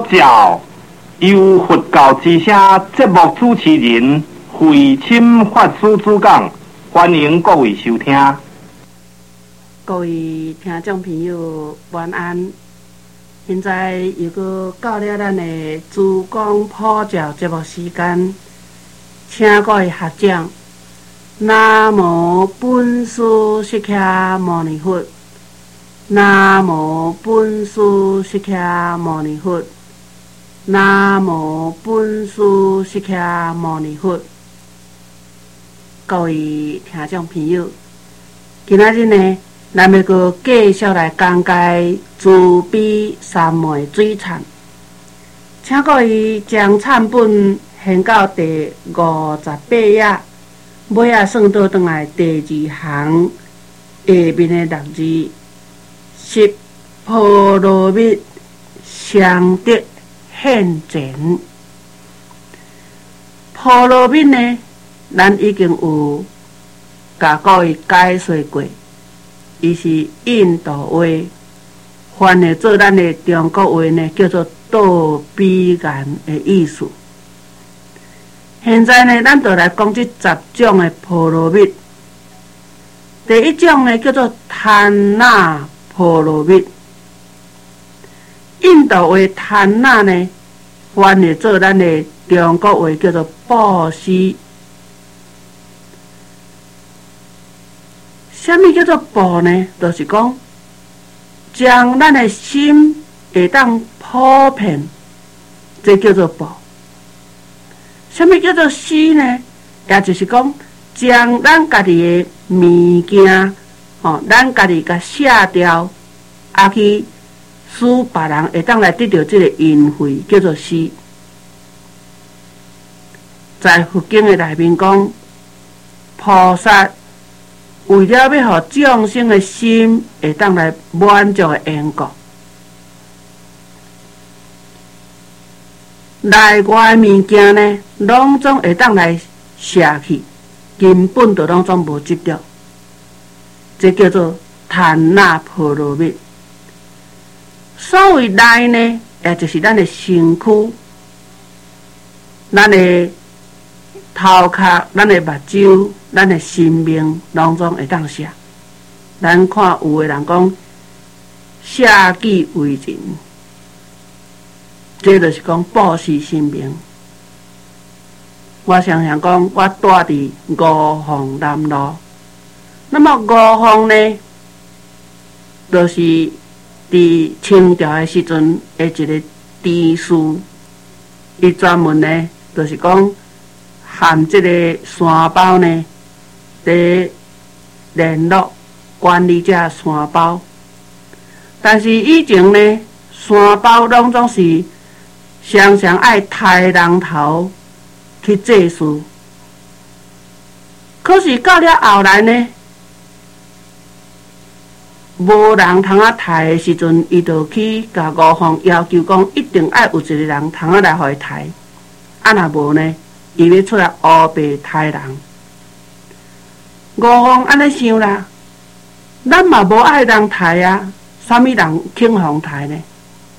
教由佛教之声节目主持人慧清法师主讲，欢迎各位收听。 各位听众朋友，晚安。现在又搁到了咱的珠光普照节目时间，请各位学长，南无本师释迦牟尼佛，南无本师释迦牟尼佛，南无本师释迦牟尼佛。各位听众朋友，今仔日呢，咱要搁继续来讲解慈悲三昧水忏，请各位将忏本掀到第58页，尾仔算倒转来第2行下面的6字：十波罗蜜相得现前。波罗蜜呢，咱已经有甲各位解说过。伊是印度话，翻译做咱的中国话呢，叫做倒比言的意思。现在呢，咱就来讲这10种的波罗蜜。第1种呢，叫做贪那波罗蜜。印度话贪那呢，翻译做咱的中国话叫做布施。什么叫做布呢？就是讲，将咱的心会当普遍，这叫做布。什么叫做施呢？也就是讲，将咱家己的物件，咱家己甲卸掉，去使别人会当来得到这个恩惠，叫做施。在佛经的内面讲，菩萨为了要互众生的心会当来满足的缘故，内外物件呢，拢总会当来舍去，根本就拢总无执着，这叫做贪那波罗蜜。所谓内呢，也就是咱的身躯，咱的头壳，咱的目睭，咱的生命，拢总会当舍。咱看有的人讲舍己为人，这就是讲布施生命。我常常讲，我住伫五凤南路，那么五凤呢，就是伫清朝的时阵的一个知识，伊专门呢，就是讲含这个山包呢，在联络管理这山包。但是以前呢，山包拢总是常常爱抬人头去做事。可是到了后来呢，无人通抬的时阵，伊就去甲五凤要求讲，一定要有一个人通来互伊抬。若无呢，伊要出来黑白抬人。五凤安尼想啦，咱嘛无爱人抬啊，啥物人肯互抬呢？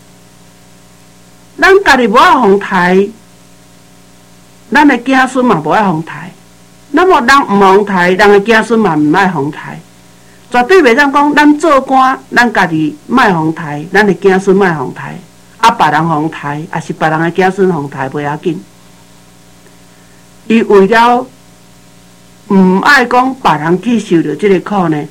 咱家己无爱互抬，咱的子孙嘛无爱互抬。那么人毋互抬，人的子孙嘛毋爱互抬。绝对袂当讲咱做官，咱家己莫互抬，咱的子孙莫互抬，别人互抬，也是别人的子孙互抬，袂要紧。伊为了毋爱讲别人去受着这个苦呢，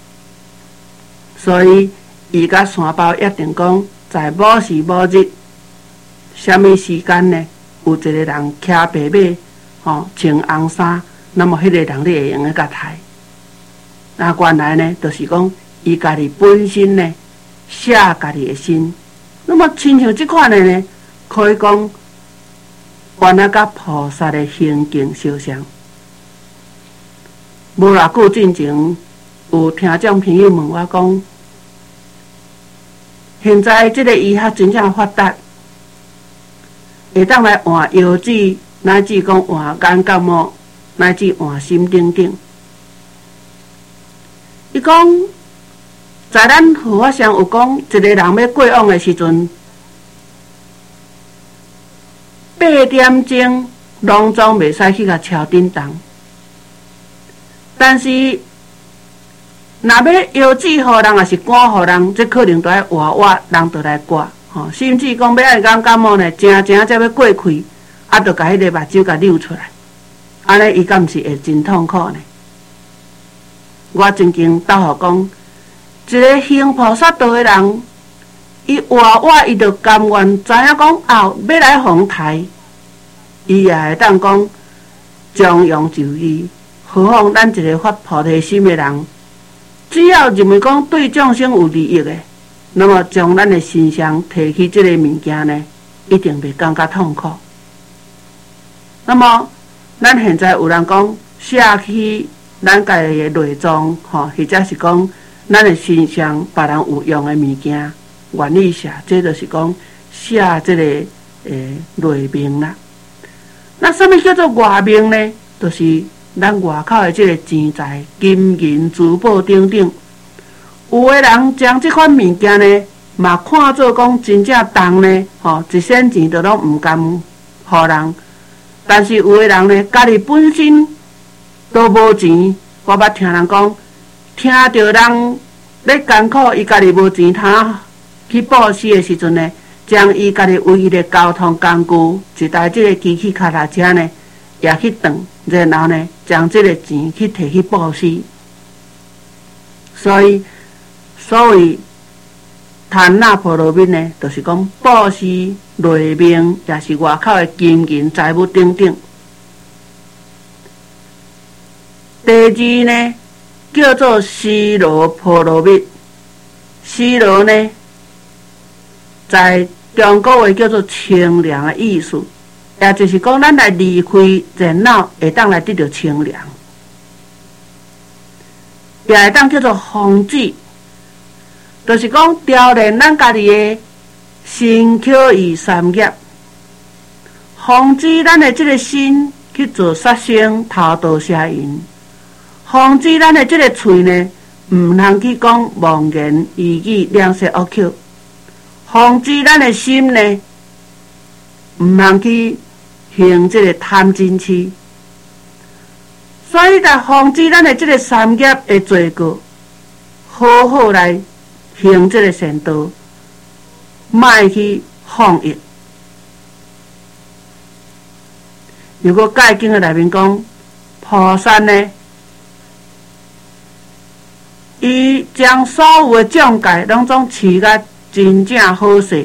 所以伊甲山包约定讲，在某时某日，什么时间呢？有一个人骑白马，穿红衫，那么迄个人你会用甲抬。那原来呢，就是讲伊家己本身呢，舍家己的心。那么亲像这款的呢，可以讲原来甲菩萨的行径相像。无偌久之前，有听众朋友问我讲，现在这个医学真正发达，会当来换药剂，乃至讲换眼角膜，乃至换心等等。伊讲，在咱佛法上有讲，一个人要过往的时阵， 8点钟拢总袂使去甲敲叮当。但是，若要邮寄互人，也是赶互人，这可能都要活人就来挂吼。甚至讲要爱讲感冒呢，正才要过气，就甲迄个目睭甲溜出来，安尼伊敢毋是会真痛苦呢？我曾经斗互讲，一个行菩萨道的人，伊活伊就甘愿知影讲后要来访台，伊也会当讲将用就义。何况咱一个发菩提心的人，只要认为讲对众生有利益的，那么将咱的身上提起这个物件呢，一定袂感觉痛苦。那么，咱现在有人讲写起咱家己的内脏，或者是讲咱的身上别人有用的物件，愿意写，这就是讲写这个内面啦。那什么叫做外面呢？就是咱外口的这个钱财、金银、珠宝等等，有的人将这款物件呢，嘛看做讲真正重呢，一仙钱都拢唔甘互人。但是有的人呢，家己本身都无钱，我捌听人讲，听到人咧艰苦，伊家己无钱通去报施的时阵呢，将伊家己唯一的交通工具，一台这个机器脚踏车呢，也去断。然后呢，将这个钱去摕去布施，所以所谓贪那婆罗蜜呢，就是讲布施内面，也是外口的金银财物等等。第二呢，叫做尸罗婆罗蜜。尸罗呢，在中国话叫做清凉的意思。也就是讲，咱来离开热闹，会当来得到清凉，也会当叫做防止，就是讲调练咱家己的身口意三业，防止咱的这个心去做杀生、偷盗、邪淫，防止咱的这个嘴呢，唔通去讲妄言、语语、两舌恶口，防止咱的心呢，唔通去行这个贪嗔痴，所以来防止咱的这个三业的罪过，好好来行这个善道，莫去放逸。如果戒经的内面讲，菩萨呢，伊将所有的障戒拢总饲甲真正好势。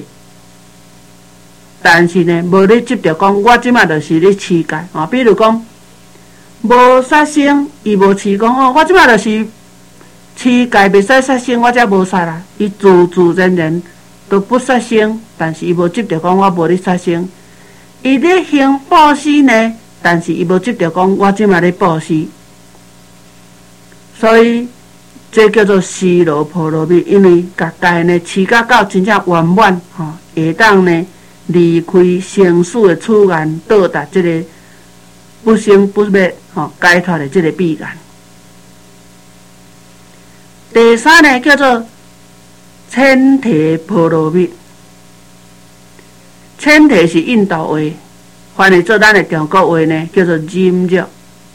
但是呢，无咧执着讲，我即马就是咧持戒啊。比如讲，无杀生，伊无持讲我即马就是持戒，袂使杀生，我才无杀啦。伊自自然然都不杀生，但是伊无执着讲，我无咧杀生。伊咧行布施呢，但是伊无执着讲，我即马咧布施。所以这叫做尸罗婆罗蜜，因为甲戒呢持甲到真正圆满会当呢。离开生死的处缘，到达这个不生不灭解脱的这个彼岸。第三呢，叫做千提婆罗蜜。千提是印度话，翻译做咱的中国话呢，叫做忍辱。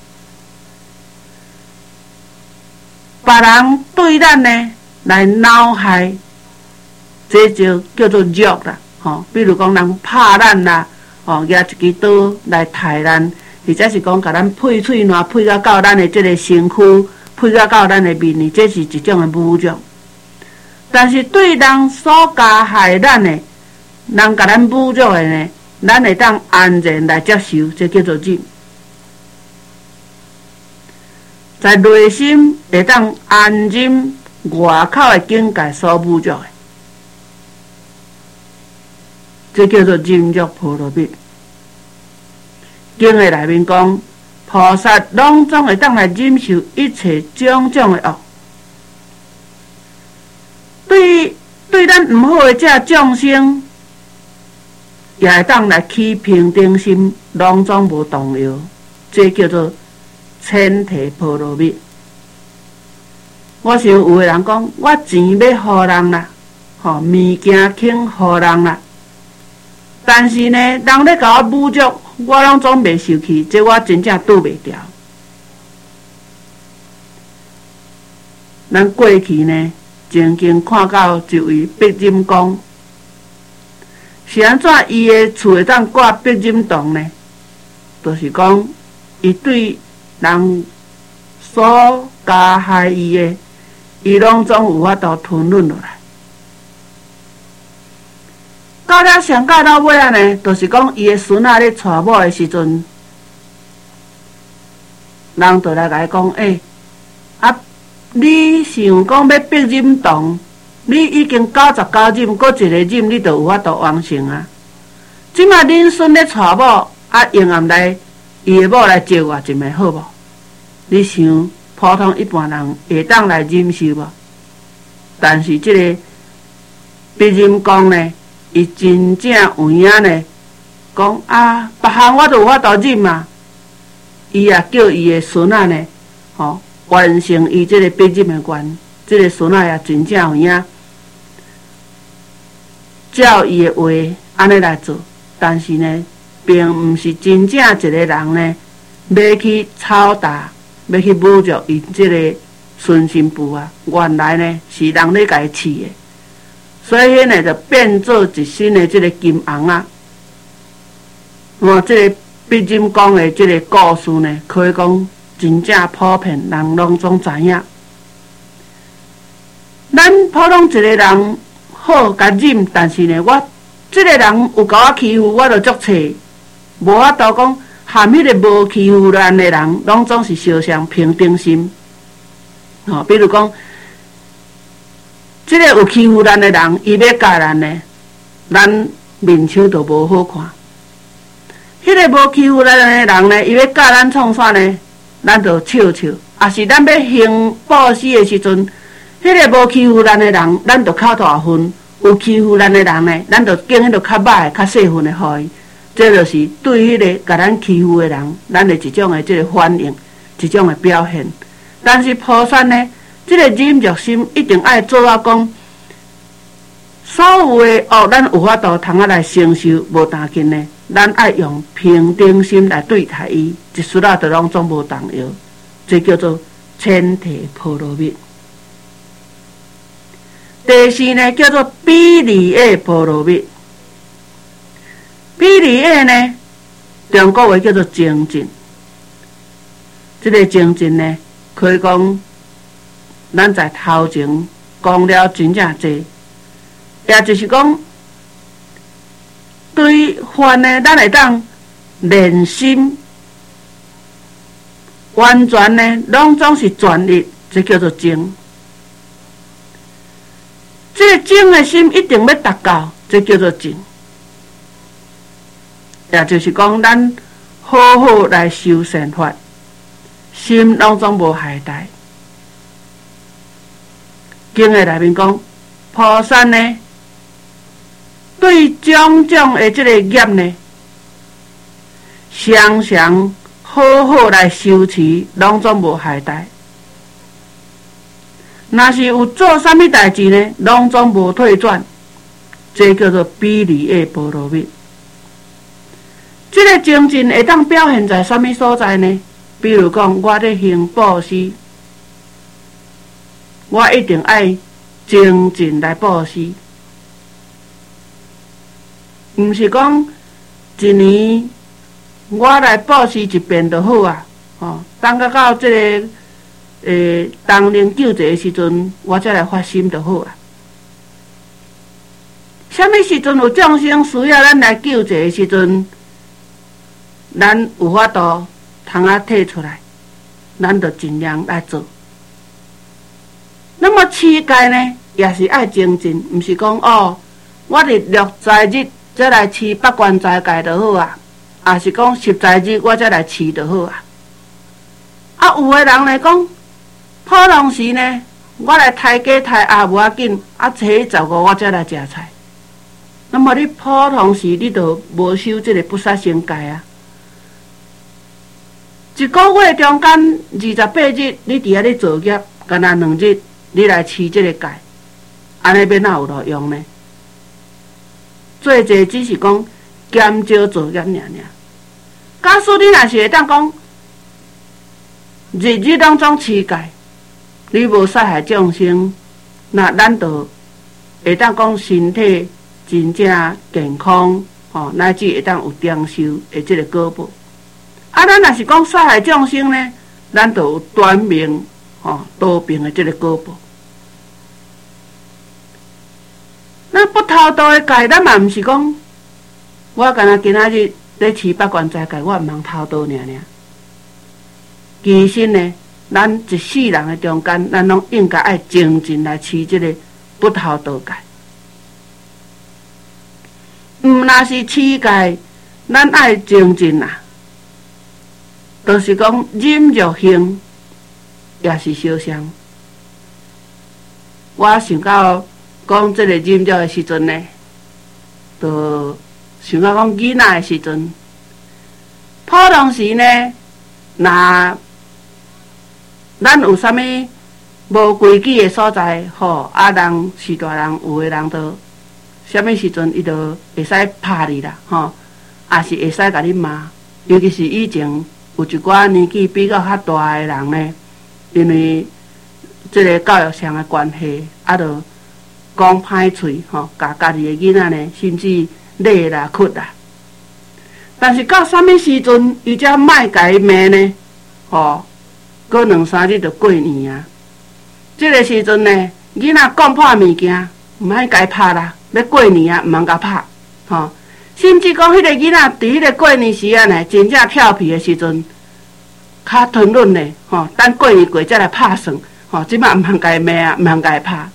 别人对咱呢来恼害，这就叫做辱啦。比如讲人拍咱啦，拿一支刀来刣咱，或者是讲甲咱配喙烂，配到咱的这个身躯，配到咱的面呢，这是一种的侮辱。但是对人所加害咱的，人甲咱侮辱的呢，咱会当安然来接受，这叫做忍。在内心会当安忍外口的境界所侮辱的。这叫做忍辱婆罗蜜。经的内面讲，菩萨拢总会当来忍受一切种种的恶，对咱唔好的这众生，也会当来起平等心，拢总无动摇。这叫做千提婆罗蜜。我想有的人讲，我钱要互人啦，物件肯互人啦。 但是呢，人咧甲我侮辱，我拢总袂受气，这我真正拄袂牢。咱过去呢，曾经看到一位白金公，是安怎伊的厝会当挂白金洞呢？就是讲，伊对人所加害伊的，伊拢总有法度吞忍落来。到了上到尾啊呢，就是讲伊的孙仔咧娶某的时阵，人就来甲伊讲，你想讲要逼忍洞，你已经99忍，搁一个忍，你就有法度完成啊。即马恁孙咧娶某，阴暗来，伊的某来招我一枚好无？你想普通一般人会当来忍受无？但是即个逼忍公呢？伊真正有影呢，讲别项我都有法度忍嘛。伊也叫伊的孙仔呢，完成伊即个逼忍的愿。即个孙仔也真正有影，照伊的话安尼来做。但是呢，并毋是真正一个人呢，要去吵打，要去侮辱伊即个孙新妇啊。原来呢，是人咧甲伊饲的。所以呢，就变做一身的这个金红啊！这个逼忍公的这个故事呢，可以讲真正普遍，人拢总知影。咱普通一个人好甲忍，但是呢，我这个人有甲我欺负，我就足气，无法度讲含迄个无欺负咱的人，拢总是相相平等心。比如讲。即个有欺负咱的人，伊要教咱呢，咱面相就无好看。迄个无欺负咱的人呢，伊要教咱创啥呢？咱就笑笑。也是咱要行报喜的时阵，迄个无欺负咱的人，咱就较大份；有欺负咱的人呢，咱就拣迄个较歹、较细份的互伊。这就是对迄个甲咱欺负的人，咱的一种的即个反应，一种的表现。但是菩萨呢？这个忍辱心一定爱做到讲，所有的咱有法度通来承受，无当紧呢。咱爱用平等心来对待伊，一丝就拢总无动摇。这叫做千提波罗蜜。第四呢，叫做比利耶波罗蜜。比利耶呢，中国话叫做精进。这个精进呢，可以讲。咱在头前讲了真正济，也就是讲，对犯呢，咱会当练心，完全呢，拢总是全力，这叫做精。这个精的心一定要达到，这叫做精。也就是讲，咱好好来修善法，心拢总无懈怠。经的内面讲，菩萨呢，对种种的这个业呢，常常好好来修持，拢总无懈怠。若是有做啥物代志呢，拢总无退转，这叫做比利耶波罗蜜。这个精进会当表现在啥物所在呢？比如讲，我咧行布施。我一定爱精进来布施，毋是讲一年我来布施一遍就好啊。等到这个当年救济的时阵，我才来发心就好啊。什么时阵有众生需要咱来救济的时阵，咱有法度通摕出来，咱就尽量来做。那么持戒呢，也是爱精进，毋是讲我日六斋日再来持八关斋戒就好啊，也是讲十斋日我再来持就好啊。有的人来讲，普通时呢，我来抬鸡抬鸭无要紧，初一15我再来食菜。那么你普通时你就无修这个不杀生戒啊。一个月中间28日，你伫遐咧做业，干那2日。你来持这个戒，安尼要哪有路用呢？做者只是讲减少作业尔尔。假使你若是会当讲，日日当中持戒，你无杀害众生，那咱就会当讲身体真正健康，乃至会当有长寿的这个果报。啊，咱若是讲杀害众生呢，咱就有短命，多病的这个果报。咱不偷盗的戒，咱嘛毋是讲，我干那今仔日咧持八关斋戒，我毋通偷盗尔尔。其实呢，咱一世人的中间，咱拢应该爱精进来持这个不偷盗戒。若是持戒，咱爱精进啊，就是讲忍辱行，也是小伤。我想到讲这个忍辱的时阵呢，就想到讲囡仔的时阵，普通时呢，若咱有啥物无规矩的所在，人是大人，有的人就啥物时阵伊就会使拍你啦，也是会使甲你骂。尤其是以前有一寡年纪比较较大的人呢，因为这个教育上的关系，就讲歹喙，甲家己的囡仔呢，甚至勒啦、哭啦。但是到啥物时阵，伊才莫甲伊骂呢？过2-3日就过年啊！这个时阵呢，囡仔讲破物件，毋通甲伊拍啦。要过年啊，毋通甲拍，甚至讲迄个囡仔伫迄个过年时啊呢，真正调皮的时阵，较吞忍的，等过年过才来拍算，即摆毋通甲伊骂啊，毋通甲伊拍。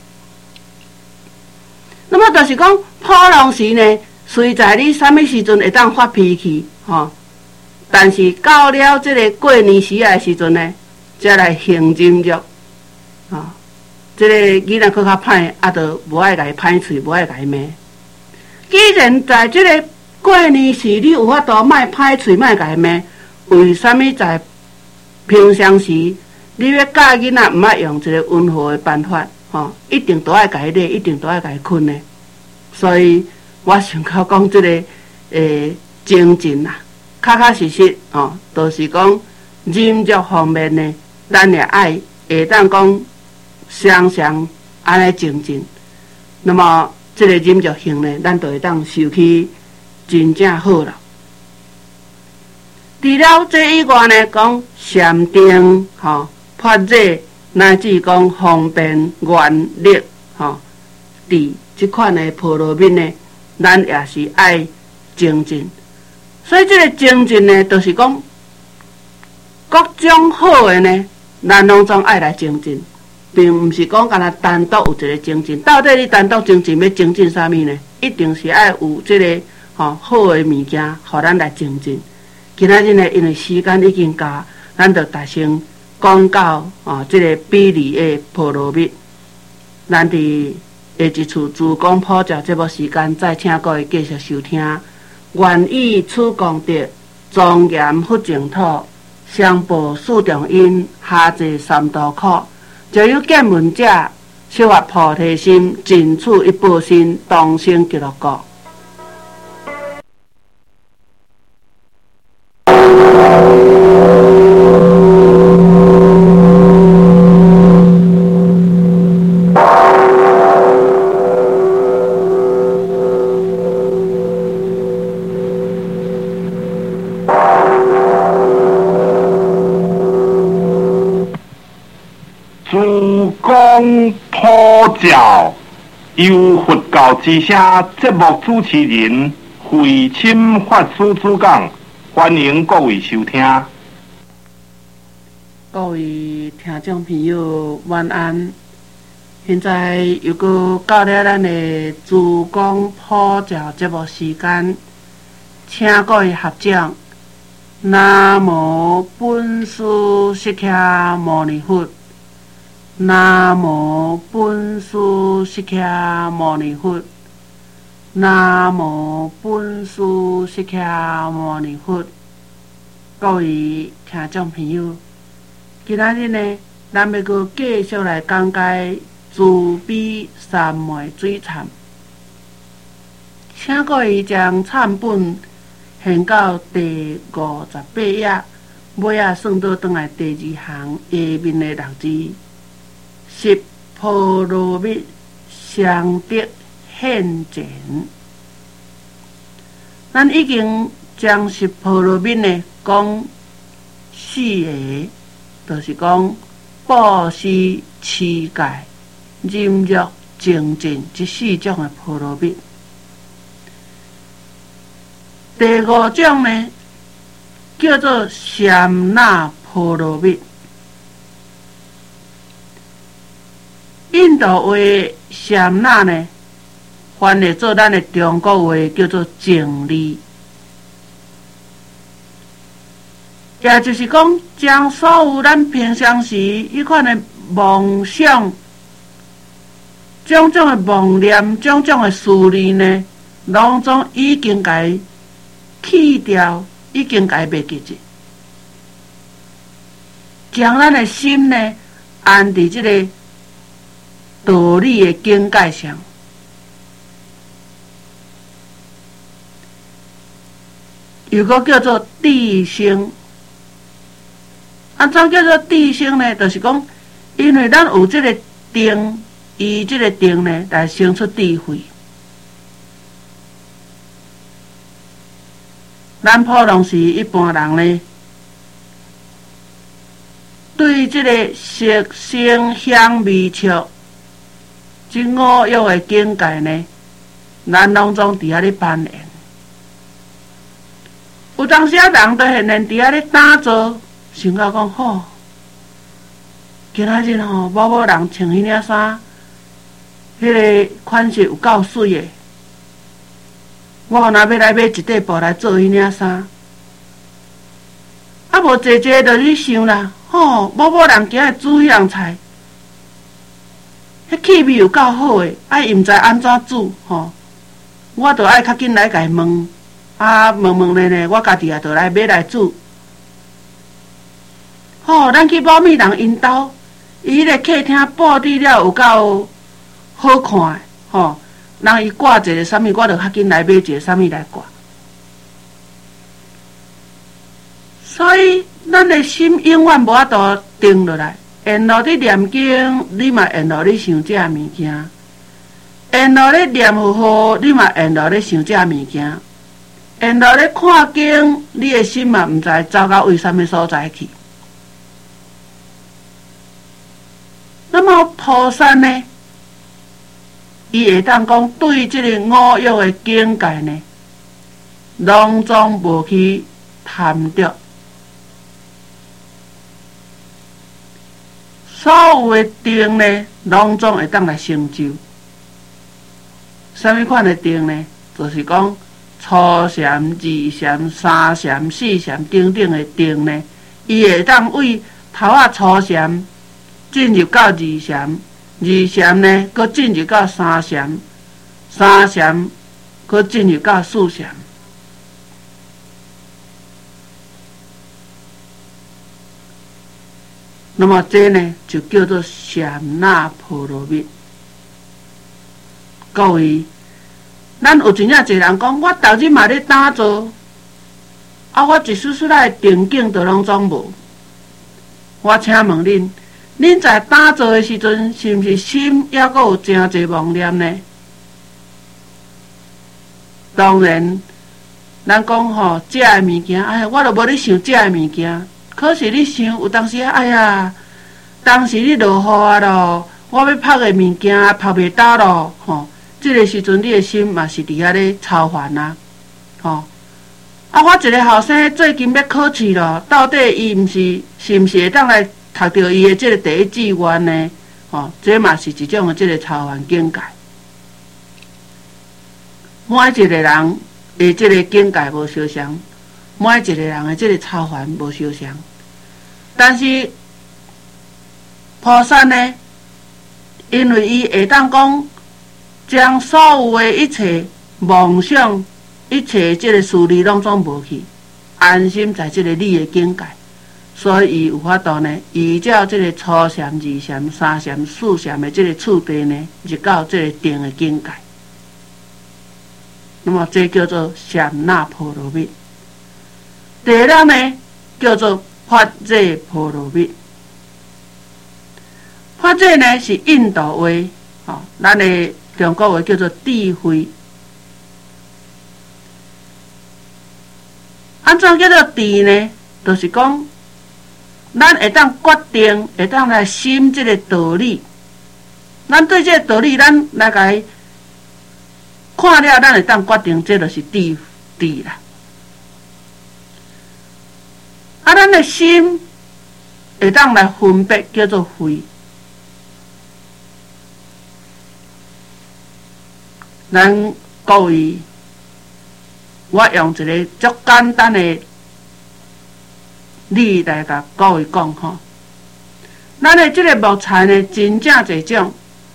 那么就是讲，普通时呢，随在你啥物时阵会当发脾气，但是到了这个过年时啊的时阵呢，才来行忍辱，这个囡仔佫较歹，就无爱甲伊歹喙，无爱甲伊骂。既然在这个过年时，你有法度莫歹喙，莫甲伊骂，为什么在平常时你要教囡仔毋爱用一个温和的办法，一定都爱甲伊勒，一定都爱甲伊困呢？所以我想到讲这个精进啊，确实实就是讲忍辱方面呢，咱也爱会当讲常常安尼精进。那么这个忍辱行呢，咱就会当受起真正好了。除了这以外呢，讲禅定、法热，乃至讲方便、愿力、伫这款的波罗蜜呢，咱也是爱精进。所以这个精进呢，就是讲各种好的呢，咱拢总爱来精进，并毋是讲干那单独有一个精进。到底你单独精进要精进啥物呢？一定是爱有这个好的物件，互咱来精进。今仔日呢，因为时间已经到，咱就大声讲到这个比例的波罗蜜。咱伫下一次自讲普教节目时间，再请各位继续收听。愿以此功德，庄严佛净土，上报四重因，下济三途苦。就有见闻者，修发菩提心，尽此一报身，同生极乐国。 普教由佛教之声节目主持人慧钦法师主讲，欢迎各位收听。 各位听众朋友，晚安。现在又搁到了咱的自讲普教节目时间，请各位合掌。南无本师释迦牟尼佛。南无本师释迦牟尼佛。南无本师释迦牟尼佛。各位听众朋友，今仔日呢，咱要搁继续来讲解慈悲三昧水忏，请各位将忏本现到第58页，尾啊算倒转来第2行下面的6字：十波罗蜜相得现前。咱已经将十波罗蜜呢讲4个，就是讲布施、持戒、忍辱、精进这4种的波罗蜜。第5种呢，叫做禅那波罗蜜。印度话禅那呢，翻译做咱的中国话叫做静虑，也就是讲，将所有咱平常时迄款的梦想、种种的妄念、种种的思念呢，拢总已经甲伊去掉，已经甲伊袂记着，将咱的心呢安伫即个道理的境界上。又个叫做智性，安怎叫做智性呢？就是讲，因为咱有即个定，以即个定呢来生出智慧。咱普通时一般人呢，对即个色声香味触这5欲的境界呢，咱拢总伫遐咧扮演。有当时啊，人都现然伫遐咧打坐，想到讲吼，今仔日吼，某人穿迄领衫，迄个款式有够水的。我若要来买一块布来做迄领衫，啊无坐坐就去想啦，吼，某人今日煮迄样菜，迄气味有够好诶，伊毋知安怎煮吼，我着爱较紧来甲伊问，问咧，我家己也着来买来煮。吼，咱去某蜜人因兜，伊迄个客厅布置了有够好看诶，吼。人伊挂一个啥物，我着较紧来买一个啥物来挂。所以，咱的心永远无法度定落来。沿路咧念经，你嘛沿路咧想这物件；沿路咧念佛号，你嘛沿路咧想这物件；沿路咧看经，你的心嘛毋知走到为啥物所在去。那么菩萨呢？伊会当讲对即个5欲的境界呢，拢总无去贪着，所有的定呢，拢总会当来成就。啥物款的定呢？就是讲初禅、2禅、3禅、4禅等等的定呢，伊会当为头仔初禅进入到2禅。2禅呢，佮进入到3禅，3禅佮进入到4禅。那么这呢，就叫做禅那波罗蜜。各位，咱有真正侪人讲，我逐日嘛咧打坐，我一丝丝仔定境都拢总无。我请问恁。恁在打坐的时阵，是毋是心还阁有真侪妄念呢？当然，咱讲吼，食的物件，哎呀，我都无咧想食的物件。可是你想，有当时哎呀，当时你落雨啊咯，我要拍的物件拍袂到咯，吼，这个时阵你的心嘛是伫遐咧操烦啊，吼。我一个后生最近要考试咯，到底伊是毋是会当来？读到伊的这个第一志愿呢，这嘛是一种的这个操烦境界。每一个人的这个境界无相像，每一个人的这个操烦无相像。但是菩萨呢，因为伊会当讲，将所有的一切梦想、一切这个事理拢总无去，安心在这个你的境界。所以伊有法度呢，依照这个初禅、2禅、3禅、4禅的这个次第呢，入到这个定的境界。那么这叫做禅那波罗蜜。 第二人呢叫做法界波罗蜜。法界呢是印度话，咱的中国话叫做智慧。安怎叫做智呢？就是讲，咱会当决定，会当来心这个道理。咱对这个道理，咱来甲伊看了，咱会当决定，这就是智啦。啊，咱的心会当来分别，叫做慧。咱各位，我用一个足简单的例来甲各位讲吼。咱的这个木材呢，真正侪种。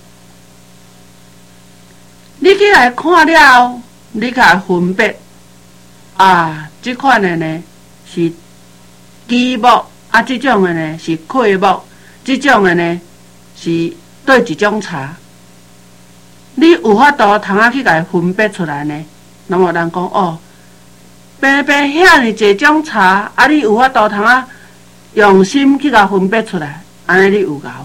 你起来看了，你甲分别啊，这款的呢是基木，啊，这种的呢是桧木，这种的呢是对一种茶。你有法度通去甲伊分别出来呢？那么人讲哦，偏偏遐尼侪种茶，啊，你有法度通用心去甲分别出来，安尼你有够。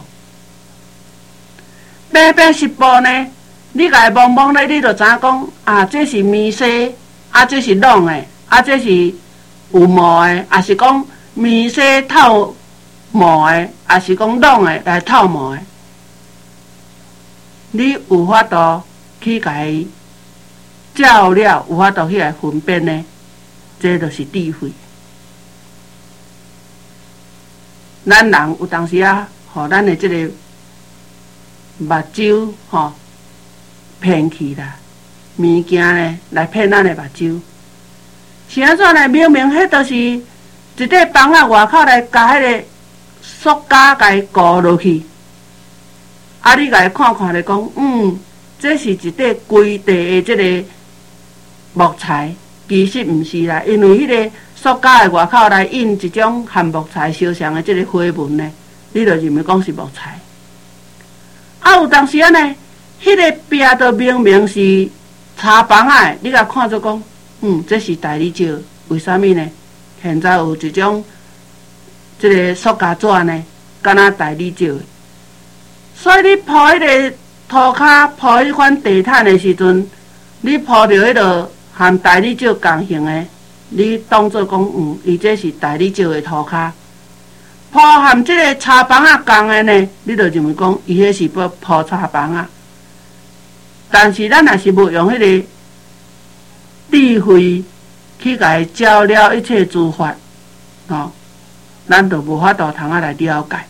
偏偏十步呢，你甲伊摸摸咧，你就知影讲啊，这是面细，啊，这是拢的，啊，这是有毛的，啊是讲面细透毛的，啊是讲拢的来透毛的。你有法度去甲伊照了，有法度去来分辨呢？这就是智慧。咱人有当时互咱的这个目睭骗去啦，物件呢来骗咱的目睭。是安怎呢？明明迄都是一块房外口来甲迄个塑胶甲伊固落去。啊！你甲伊看看咧，讲这是一块规地的这个木材，其实毋是啦，因为迄个塑胶的外口来印一种和木材相像的这个花纹呢，你就认为讲是木材。啊，有当时呢，迄个壁都明明是茶房的，你甲看做讲，这是大理石，为什么呢？现在有一种这个塑胶纸呢，敢若大理石的。所以你铺迄个涂骹、铺迄款地毯的时阵，你铺着迄个和大理石共型的，你当作讲伊这是大理石的涂骹。铺和这个茶房共的呢，你就认为讲伊迄是要铺茶房。但是咱若是无用迄个智慧去甲伊照了一切诸法，咱就无法度通来了解。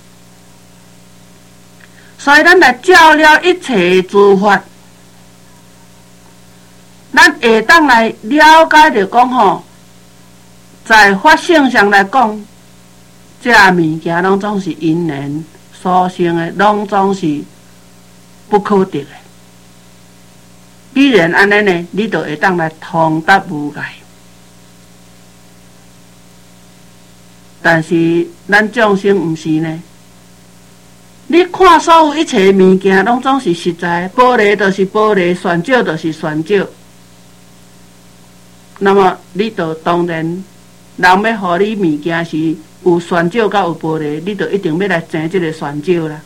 所以咱来照了一切诸法，咱会当来了解着讲在法性上来讲，这物件拢总是因缘所生的，拢总是不可得的。既然安尼呢，你就会当来通达无碍。但是咱众生毋是呢？你看所有一切物件，拢总是实在，玻璃就是玻璃，旋石就是旋石。那么你就当然，人要互你物件是有旋石甲有玻璃，你就一定要来争这个旋石啦。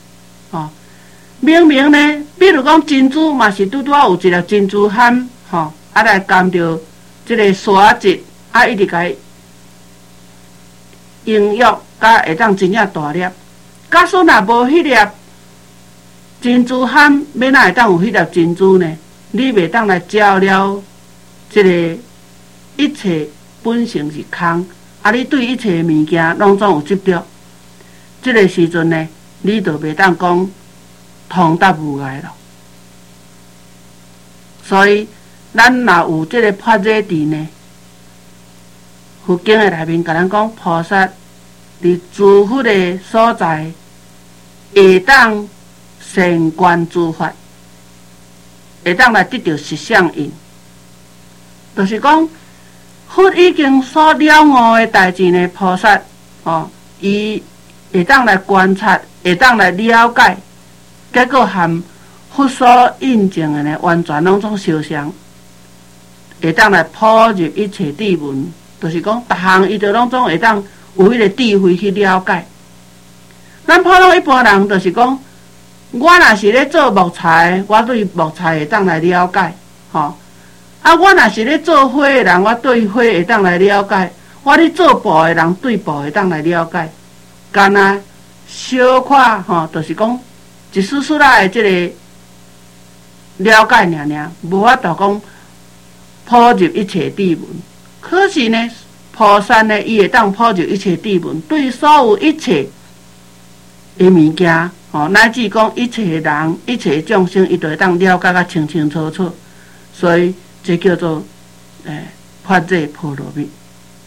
明明呢，比如讲珍珠嘛是拄拄有一粒珍珠蚶，来含着这个沙质，一直甲伊营养，甲会当真正大粒。假使若无迄粒珍珠蚶，要哪会当有迄粒珍珠呢？你袂当来照了这个一切本性是空，你对一切物件拢总有执着，这个时阵呢，你就袂当讲通达无碍咯。所以咱若有这个法界智呢，佛经的内面甲咱讲，菩萨伫诸佛的所在，会当善观诸法，会当来得到实相因。就是讲，佛已经所了悟的代志呢，菩萨伊会当来观察，会当来了解，结果和佛所印证的呢，完全拢总相像，会当来普入一切智门， 就是讲逐项伊就拢总会当有迄个智慧去了解。咱普通一般人就是讲，我若是咧做木材，我对木材会当来了解，吼。啊，我若是咧做花的人，我对花会当来了解；我咧做布的人，对布会当来了解。干那小可吼，就是讲一丝丝仔的即个了解尔，无法度讲普入一切智文。可是呢，菩萨呢，伊会当普入一切智文，对所有一切的物件，吼，乃至讲一切人、一切众生，伊都会当了解甲清清楚楚。所以这叫做法界波罗蜜。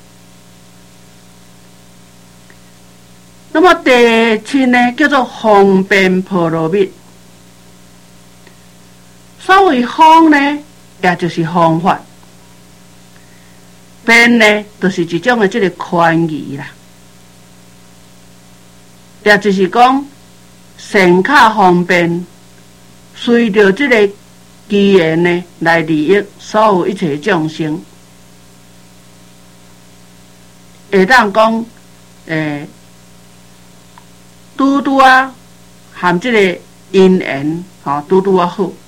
那么第七呢，叫做方便波罗蜜。所谓方呢，也就是方法；便呢，就是一种的这个宽裕啦，也就是讲善巧方便，随着这个机缘呢来利益所有一切众生，会当讲拄拄啊，含这个因缘吼，拄拄啊好。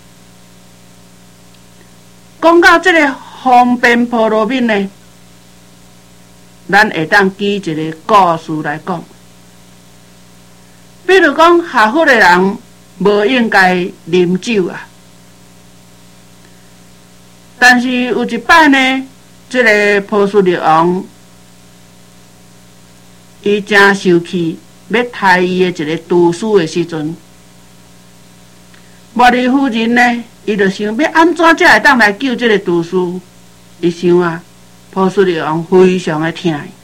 讲到这个方便波罗蜜呢，咱会当举一个故事来讲。比如讲，学佛的人无应该啉酒啊，但是有一摆呢，这个波斯匿王伊真生气，要杀伊的一个徒师的时阵，茉莉夫人呢，伊就想要安怎才会当来救这个徒师？伊想啊，波斯匿王非常的疼伊。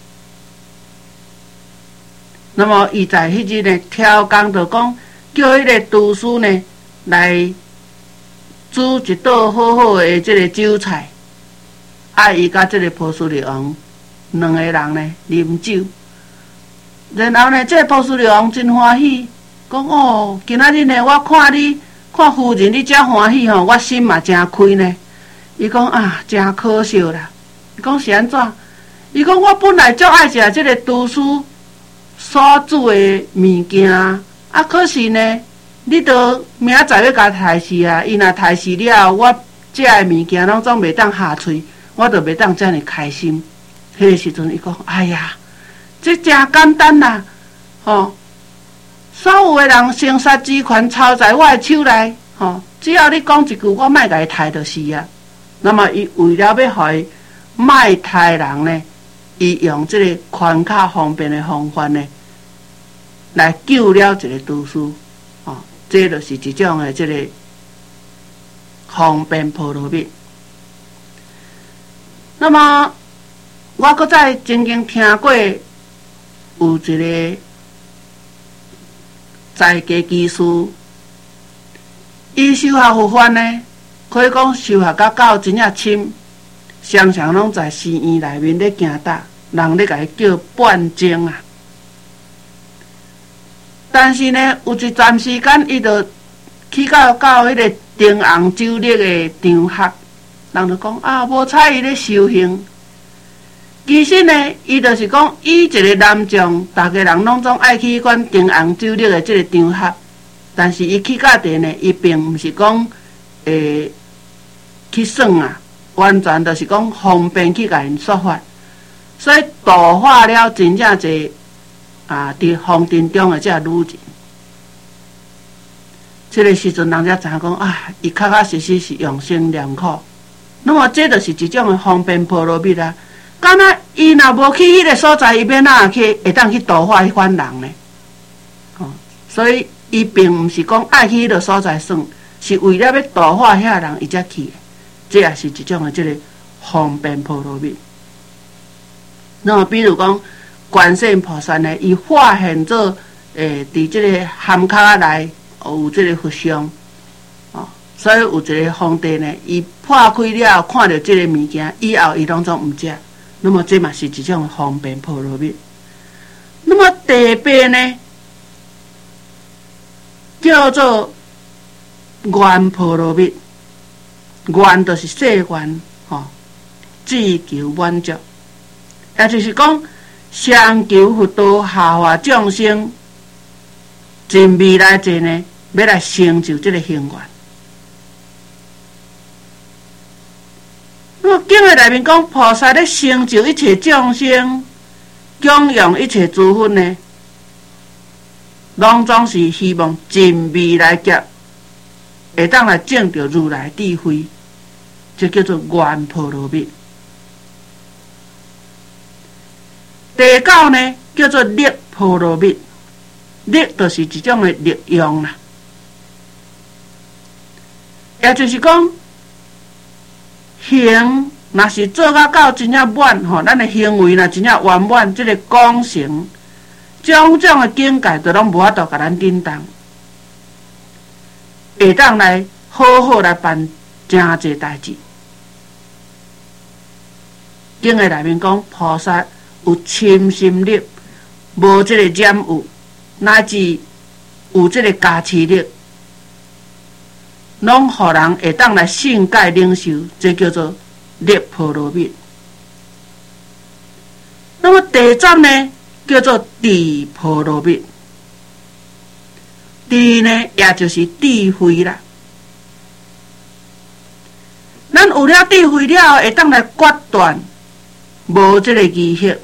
那么伊在迄日呢，挑工就讲，叫迄个徒师呢来煮一道好好的这个酒菜，啊，伊甲这个波斯匿王两个人呢啉酒。然后呢，这个波斯匿王真欢喜，讲哦，今仔日呢，我看你看夫人你遮欢喜吼，我心嘛真开呢。伊讲啊，真可惜啦。伊讲是安怎？伊讲我本来足爱食这个徒师所煮的物件，啊，可是呢，你都明仔载要甲杀死啊！伊若杀死了，我食的物件拢总袂当下喙，我就袂当遮尔开心。迄个时阵，伊讲，哎呀，这真简单啦，吼！所有的人生杀之权操在我的手内，吼！只要你讲一句，我莫甲伊杀就是啊。那么，伊为了要互伊莫杀人呢？伊用这个宽巧方便的方法呢，来救了一个徒师，哦，这就是一种的这个方便波罗蜜。那么，我搁再曾经听过有一个在家技师，伊修学佛法呢，可以讲修学到真正深。常常拢在寺院内面咧行搭，人咧甲伊叫半精啊。但是呢，有一段时间，伊就去到迄个丁红酒力的场合，人就讲啊，无睬伊咧修行。其实呢，伊就是讲，伊一个男将，大家人拢总爱去款丁红酒力的这个场合，但是伊去到地呢，伊并毋是讲去耍啊。完全就是讲方便去甲因说法，所以度化了真正侪伫方阵中的这女人。这个时阵，人才知影讲啊，伊确确实实是用心良苦。那么这就是一种的方便波罗蜜啦。敢若伊若无去迄个所在，伊要哪去会当去度化迄款人呢？哦，所以伊并毋是讲爱去迄个所在耍，是为了要度化遐人，伊才去的。这也是一种的这个方便波罗蜜。那么，比如讲，观世音菩萨呢，伊化现做伫这个函壳内有这个佛像，哦，所以有一个皇帝呢，伊破开了，看到这个物件，以后伊拢总毋食。那么，这嘛是一种方便波罗蜜。那么第八呢，叫做愿波罗蜜。愿就是誓愿，吼，只求满足。 也就是讲，相求佛道下化众生，尽未来者呢，要来成就这个行愿。那么经的内面讲，菩萨咧成就一切众生，供养一切诸佛呢，拢总是希望尽未来劫会当来证到如来智慧，这叫做愿波罗蜜。第九呢，叫做力波罗蜜，力就是一种的力量啦，也就是讲，行若是做到真正满吼，咱的行为若真正圆满，这个功成，种种的境界都拢无法度甲咱顶动，会当来好好来办真侪代志。经的内面讲，菩萨有深心力，无这个染有，乃至有这个加持力，拢互人会当来信解领受，这叫做力波罗蜜。那么第十呢，叫做智波罗蜜。智呢，也就是智慧啦。咱有了智慧了后，会当来决断无这个疑惑。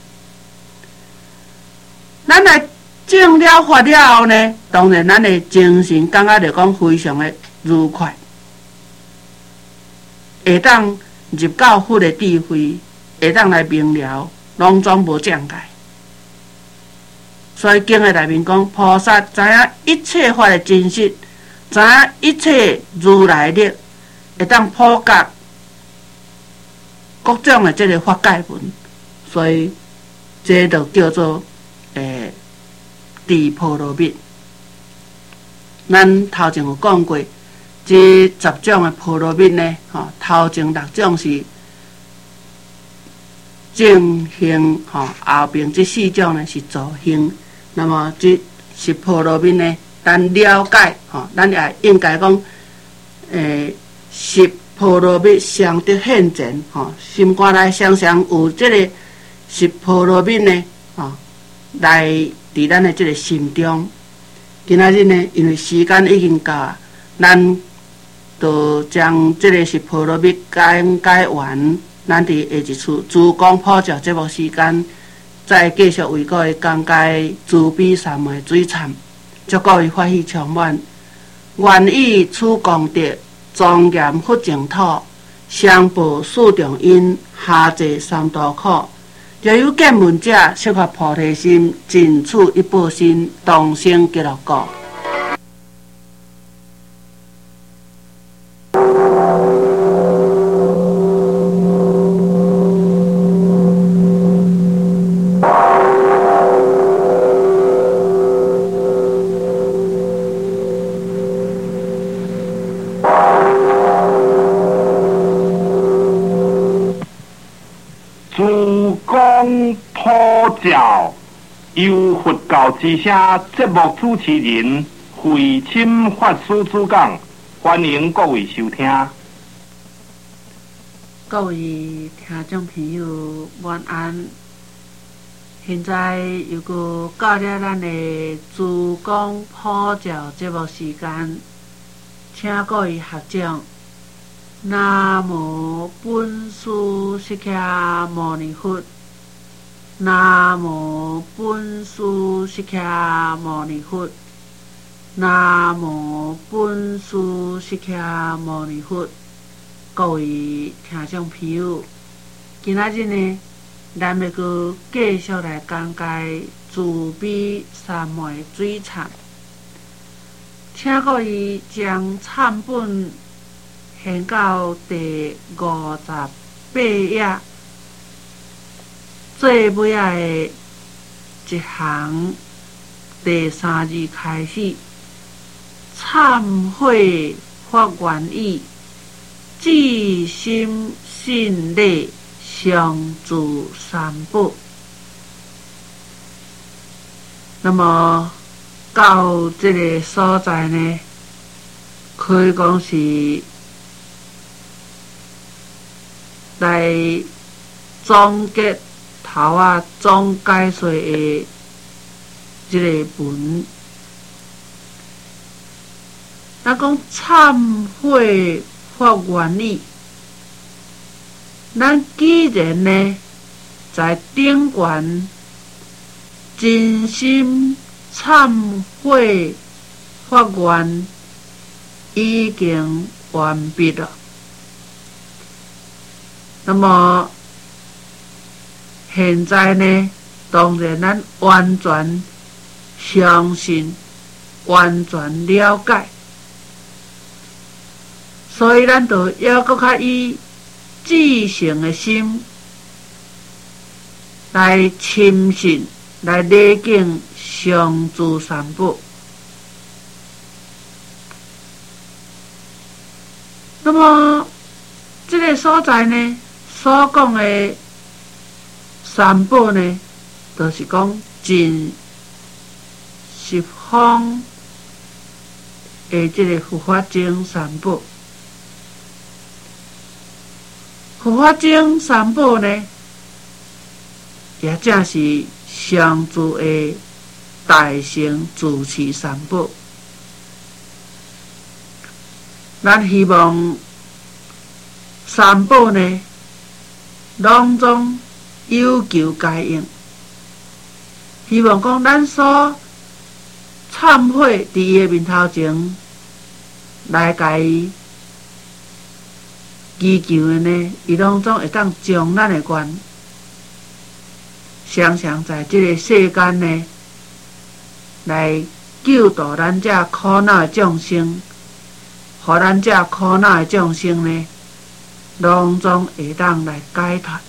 咱来证了法了后呢，当然咱的精神感觉就讲非常的愉快，会当入到佛的智慧，会当来明了，拢总无障碍。所以经的内面讲，菩萨知影一切法的真实，知影一切如来力，会当普及各种的这个法界文，所以这就叫做智波罗蜜。咱头前有讲过，这10种的波罗蜜呢，头前6种是正行，后边这4种呢是助行。那么这是波罗蜜呢，咱了解，咱也应该讲，是波罗蜜常得现前，心肝内常常有这个是波罗蜜呢，来伫咱的这个心中。今仔日呢，因为时间已经到，咱就将这个是波罗蜜讲解完。咱伫下一次珠光普照节目时间，再继续为各位讲解慈悲三昧水忏，祝各位欢喜充满，愿以此功德庄严佛净土，上报四重因，下济三途苦。若有见闻者，悉发菩提心，尽此一报身，同生极乐国。 珠光普照，由佛教之声节目主持人慧钦法师主讲，欢迎各位收听。 各位听众朋友，晚安。现在又搁到了咱的珠光普照节目时间，请各位合掌。南无本师释迦牟尼佛，南无本师释迦牟尼佛，南无本师释迦牟尼佛。各位听众朋友，今仔日呢，咱要搁继续来讲解慈悲三昧水忏，请各位将忏本献到第58页最尾仔的一行第3字开始，忏悔发愿意，至心信礼，常住三宝。那么到这个所在呢，可以讲是来总结头啊总解说的这个文。咱讲忏悔发原理，咱既然呢在顶悬真心忏悔发愿已经完毕了，那么现在呢，当然咱完全相信，完全了解。所以，咱就要搁较以至诚的心来深信、来礼敬上主三宝。那么，这个所在呢，所讲的三宝呢，就是讲真十方的这个护法经三宝。护法经三宝呢，也正是上主的大乘主持三宝。咱希望三宝呢，拢总有求皆应。希望讲咱所忏悔伫伊的面头前，来甲伊祈求的呢，伊拢总会当将咱的愿，常常在这个世间呢，来救度咱这苦恼的众生，互咱这苦恼的众生呢，拢总会当来解脱。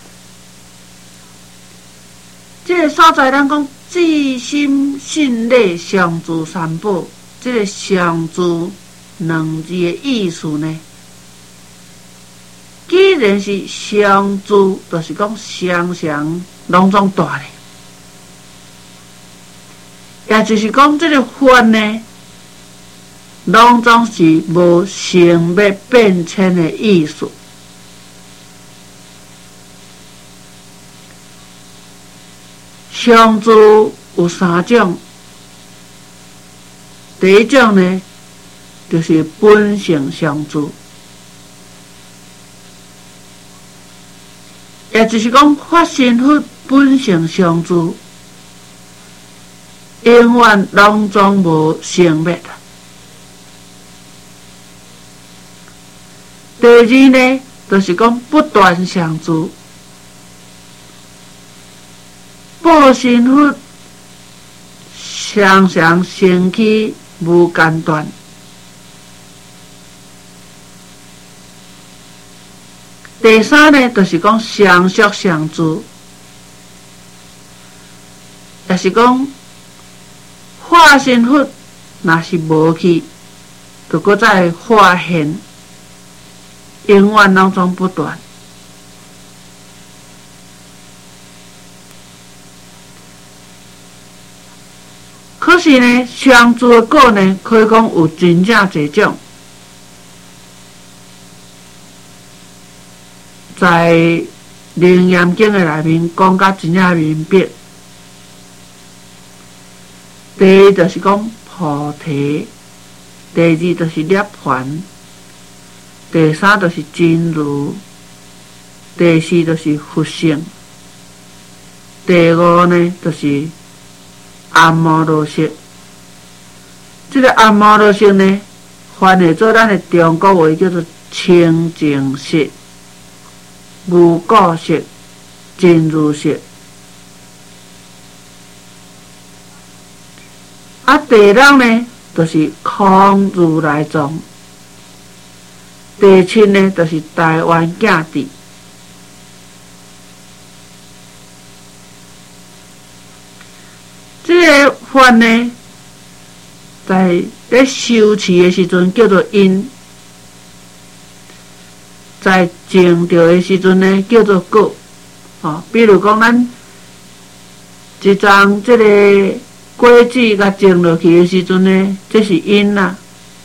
这个所在，咱讲至心信礼上主三宝，这个上主两字的意思呢？既然是上主，就是讲常拢总大咧，也就是讲这个法呢，拢总是无成灭变迁的意思。上主有三种，第一种呢，就是本性上主。也就是讲，法身佛本性上主，永远拢总无成灭。第二呢，就是讲不断上主，报身佛常常升起无间断。第三呢，就是讲常宿常住，也是讲化身佛若是无去，就搁再化现，永远拢总不断。可是呢，常住的果呢，可以讲有真正侪种。在《楞严经》的内面讲甲真正明白。第一就是讲菩提，第二就是涅槃，第三就是真如，第四就是佛性，第五呢就是阿摩罗识。这个阿摩罗识呢，翻译做咱的中国话叫做清净识、无垢识、真如识。啊，第六呢，就是空如来藏。第七呢，就是台湾境地。这个法呢，在咧修持的时阵叫做因，在种着的时阵呢叫做果。比如讲咱一张这个果子甲种落去的时阵呢，这是因啦。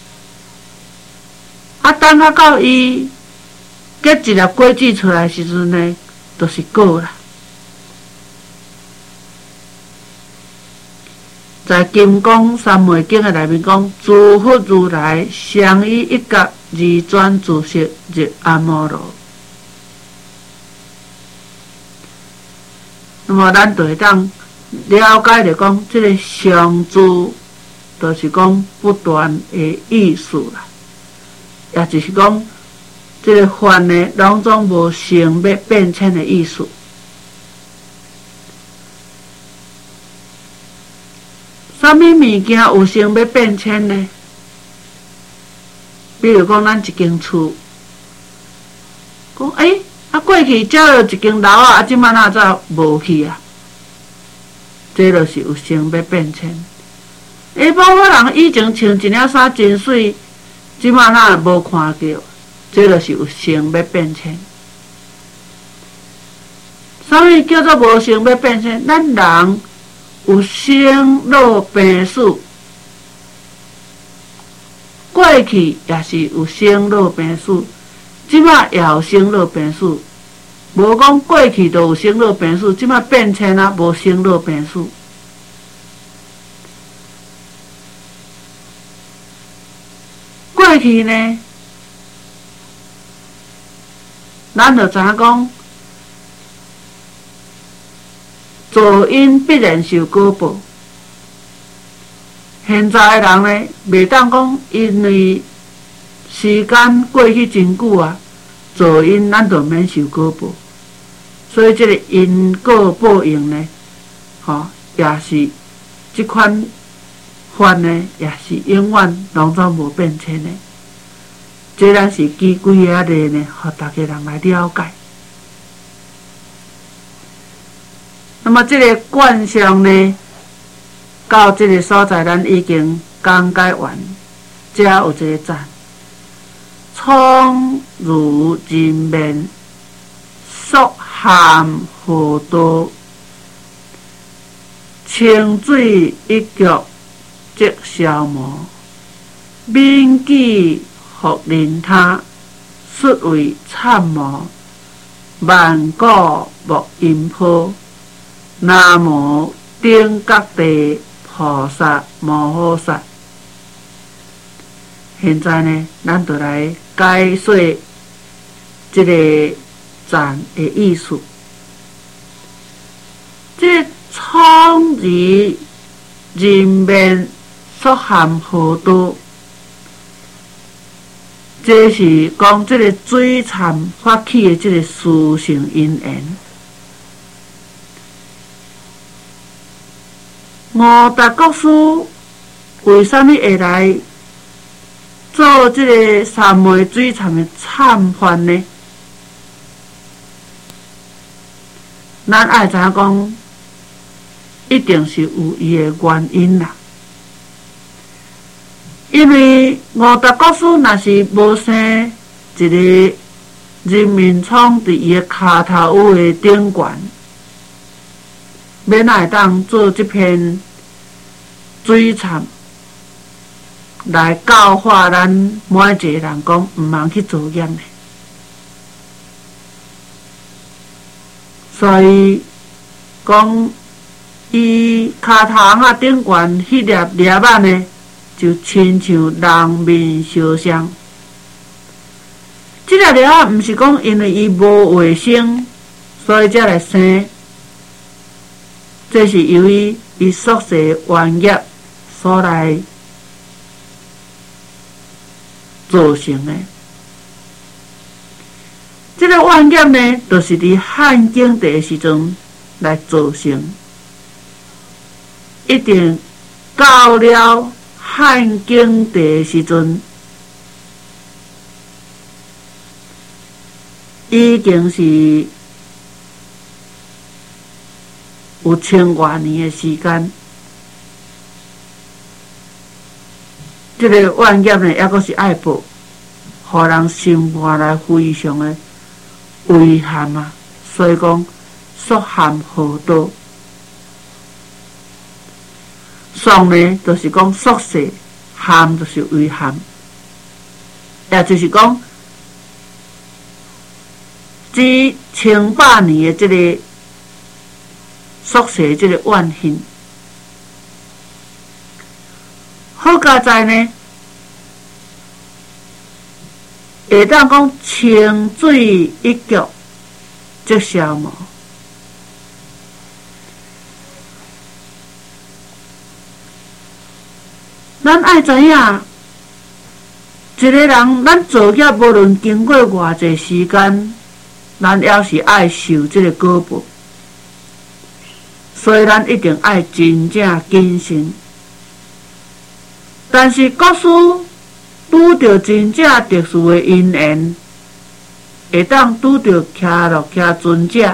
啊，等啊到伊结一粒果子出来的时阵呢，就是果啦。 在《金刚三昧经》的内面讲，诸佛如来相依一觉，而转自息入阿摩罗。那么咱就会当了解着讲，这个相助，就是讲不断的意思啦，也就是讲，这个法呢，拢总无成要变迁的意思。啥物物件有成要变迁呢？比如讲，咱一间厝，讲过去遮了一间楼啊，即摆哪才无去啊？这就是有成要变迁。某个人以前穿一领衫真水，即摆哪无看到？这就是有成要变迁。啥物叫做无成要变迁？咱人有生老病死，过去也是有生老病死，即摆也有生老病死。无讲过去就有生老病死，即摆变迁啊，无生老病死。过去呢，咱就知影讲，做因必然受果报。现在的人呢，袂当讲因为时间过去真久啊，做因咱就免受果报。所以这个因果报应呢，也是这款法呢，也是永远拢总无变迁的。这咱是举几个例呢，互大家人来了解。那么这个观想呢，到这个所在，咱已经讲解完。这有一个赞：聪如人面，缩含河道，清水一脚即消磨，铭记福人他，xuất为参谋，万古莫因破。南无顶觉地菩萨摩诃薩。现在呢，咱就来解说这个赞的意思。这聪如人面，缩含河道，这是讲这个水参发起的这个殊胜因缘。五大国师为什么会来做这个三昧水参的参犯呢？咱爱知影讲，一定是有伊的原因啦。因为五大国师若是无生一个人面疮伫伊的骹头有的顶悬，免会当做这篇水参来教化咱每一个人，讲毋通去做业的。所以讲，伊骹头啊顶悬迄粒粒仔呢，就亲像人面相像。这粒粒仔毋是讲因为伊无卫生，所以才来生，这是由于伊宿世冤业所来造成的。这个冤业呢，就是伫汉景帝的时阵来造成，一定到了汉景帝的时阵，已经是有千多年的时间。这个冤业呢，还阁是爱报，互人心肝来非常的危险啊！所以讲，缩含河道，爽呢，就是讲宿世，含就是危险，也就是讲，这千百年的这个宿世这个怨恨， 好佳哉呢，会当讲清水一脚即消磨。咱爱知影，一个人咱作业无论经过偌济时间，咱还是爱受即个果报。所以咱一定爱真正谨慎。但是国师拄着真正特殊的因缘，会当拄着徛落徛尊者，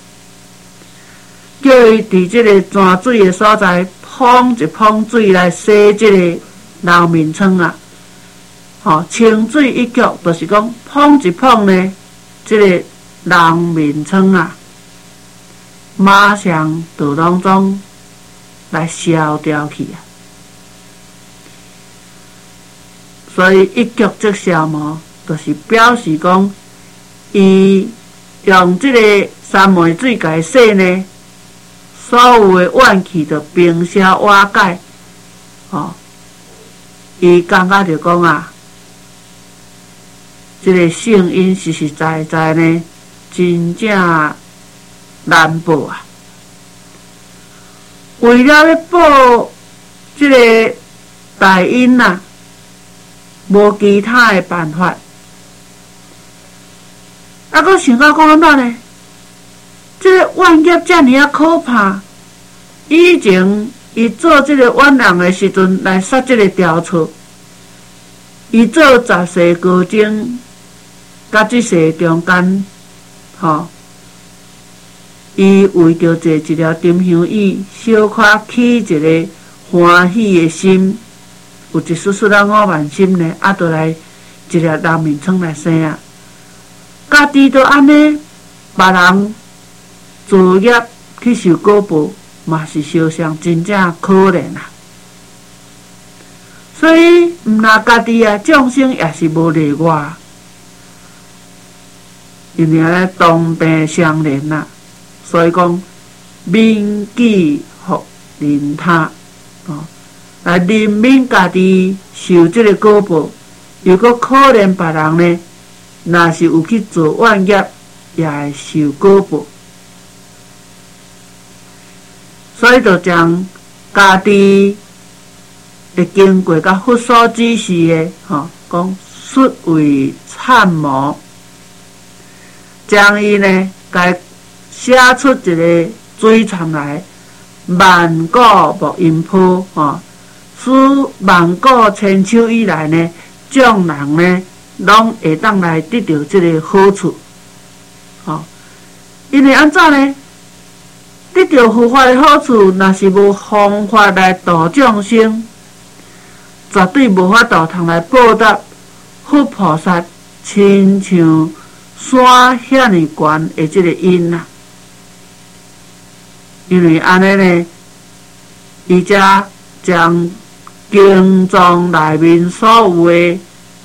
叫伊伫即个泉水的所在捧一捧水来洗即个流面疮啊！清水一脚，就是讲捧一捧呢，即个流面疮啊，马上就拢总来消掉去啊！所以一脚即消磨，就是表示讲，伊用即个三昧水甲伊洗呢，所有的怨气就冰消瓦解。伊感觉着讲啊，即个圣因实实在在呢，真正难报啊！为了要报即个大因啊，无其他的办法。佫想到讲安怎呢？即个冤业遮尔啊可怕，以前伊做即个冤人的时阵来杀即个条错，伊做10世高僧，甲即世中间，伊为着坐一条沉香椅，小可起一个欢喜的心，有一丝丝啊5万心呢，就来一粒流面疮来生啊！家己都安尼，别人作业去受果报，嘛是相当真正可怜啊！所以毋若家己啊，众生也是无例外，因为咧同病相怜啊。所以讲，免己福人他，来怜悯家己受即个果报，又搁可怜别人呢，若是有去做冤业，也会受果报。所以就将家己会经过甲佛所指示的，讲xuất为参谋，将伊呢，该写出一个水藏来，万古无因破，使万古千秋以来呢，众人呢，拢会当来得到这个好处，因为安怎呢？得到佛法的好处，若是无方法来度众生，绝对无法度通来报答佛菩萨亲像山遐尼悬的这个因啊。因为安尼呢，伊则将经藏内面所有的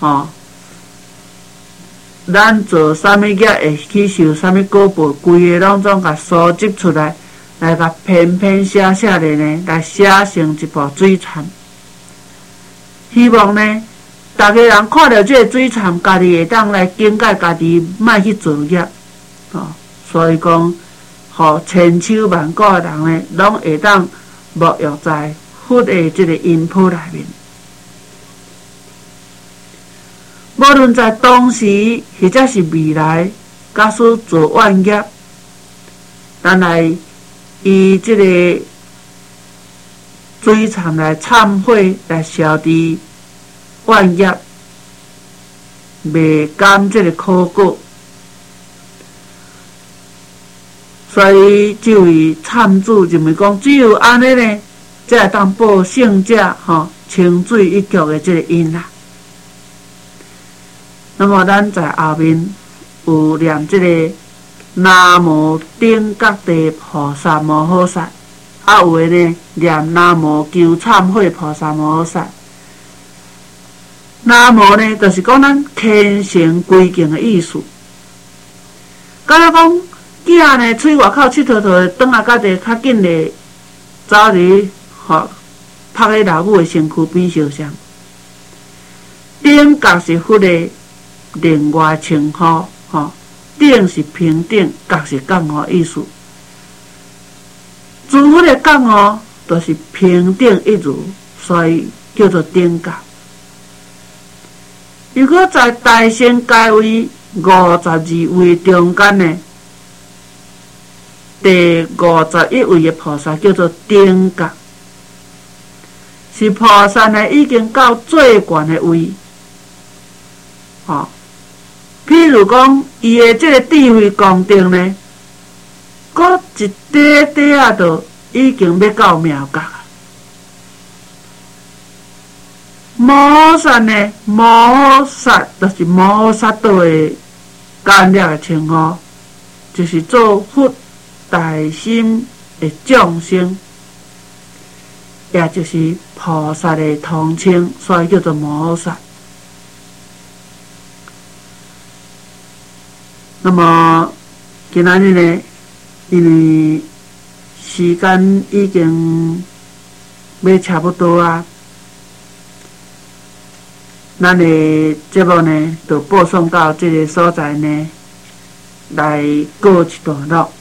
咱做啥物业会去受啥物果报，规个拢总甲收集出来，来甲篇篇写写的呢，来写成一部水忏。希望呢，大家人看到这个水忏，家己会当来警戒家己，莫去作业。所以讲，互千秋万古的人呢，拢会当沐浴在佛的这个因谱内面。无论在当时或者是未来，假使做冤业，咱来以这个水忏来忏悔，来消除冤业，未甘这个苦果。所以这位忏主认为讲，只有安尼呢，才会当报圣者清水一脚的这个因啊。那么咱在后面有念这个南无顶觉地菩萨摩诃萨，有的呢念南无求忏悔菩萨摩诃萨。南无呢，就是讲咱虔诚恭敬的意思。敢若讲囝呢，出外口佚佗佗，转来家己较紧的走入趴在老母的身躯边烧香。顶角是佛的另外称呼，顶是平顶，角是降护意思。诸佛的降护都是平顶一如，所以叫做顶角。如果在大仙界位52位中间呢，第51位的菩萨叫做顶角，是菩萨呢已经到最悬的位。譬如讲，伊的这个智慧功德呢，搁一点点啊，就已经要到妙觉啊。摩萨呢，摩萨就是摩萨道的简略的称呼，就是做佛大心的众生，也就是菩萨的统称，所以叫做摩萨。那么今仔日呢，因为时间已经要差不多啊，咱的节目呢，就播送到这个所在呢，来告一段落。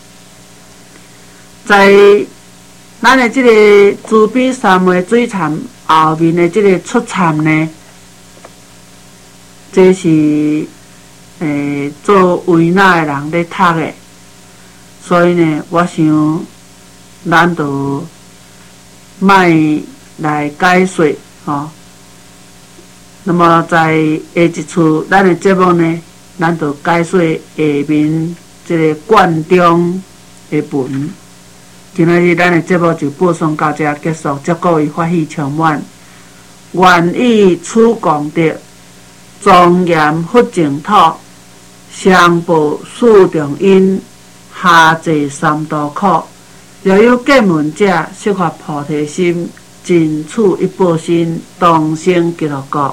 在咱的这个朱笔三昧水忏后面的这个出忏呢，这是做维那的人咧读的，所以呢，我想咱就莫来解说那么在下一次咱的节目呢，咱就解说下面这个贯中的文。今仔日咱的节目就播送到这结束，祝各位法喜充满，愿以此功德庄严佛净土，上报四重因，下济三途苦。若有见闻者，悉发菩提心，尽此一报身，同生极乐国。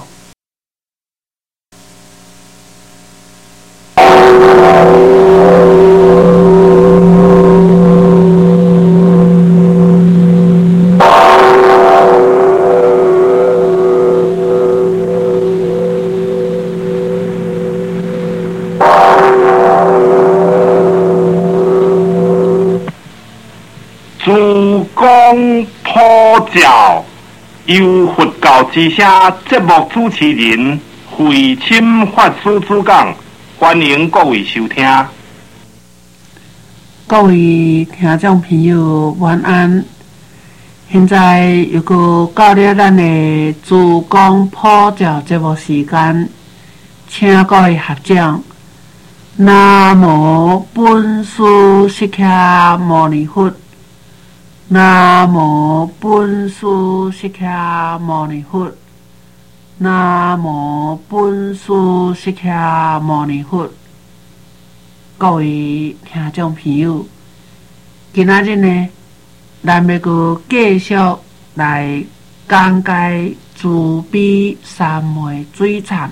诸公普照，由佛教之声节目主持人慧钦法师主讲，欢迎各位收听。 各位听众朋友，晚安。现在又到了咱的诸公普照节目时间，请各位合掌。南无本师释迦牟尼佛。南无本师释迦牟尼佛。南无本师释迦牟尼佛。各位听众朋友，今仔日呢，咱要阁继续来讲解慈悲三昧水忏。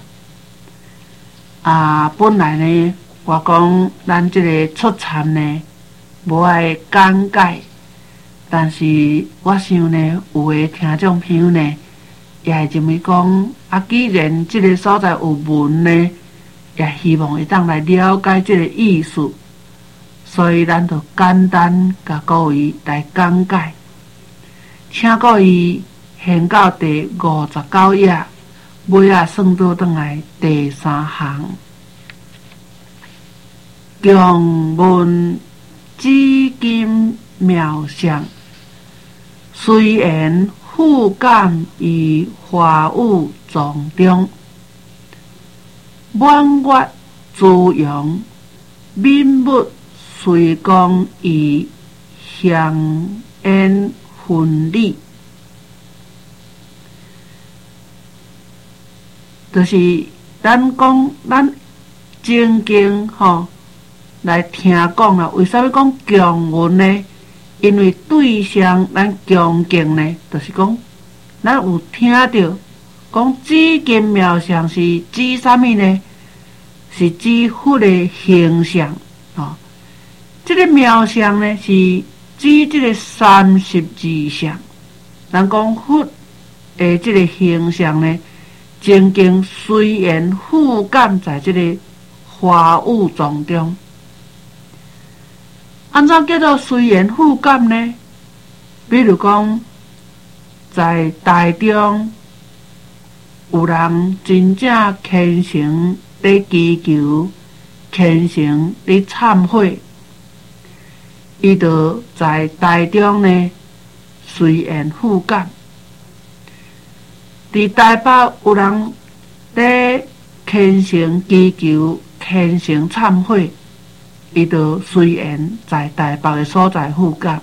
本来呢，我讲咱这个出忏呢，无爱讲解。但是我想呢，有的听众朋友呢，也会认为讲，既然这个所在有文呢，也希望会当来了解这个意思，所以咱就简单甲各位来讲解。请各位现到第59页，尾啊算倒转来第3行，强问紫金妙相。虽然富感于华武庄中，满月滋养，民物随公以香烟婚礼。就是咱讲，咱正经来听讲啦。为啥物讲强文呢？因为对象咱恭敬呢，就是讲，咱有听到讲紫金妙相是指啥物呢？是指佛的形象这个妙相呢，是指这个32相。 咱讲佛的这个形象呢，真经随缘附感在这个花雾丛中。安怎叫做随缘附感呢？比如讲，在台中有人真正虔诚咧祈求，虔诚咧忏悔，伊就在台中呢随缘附感。伫台北有人咧虔诚祈求、虔诚忏悔，伊就随缘在台北的所在附感。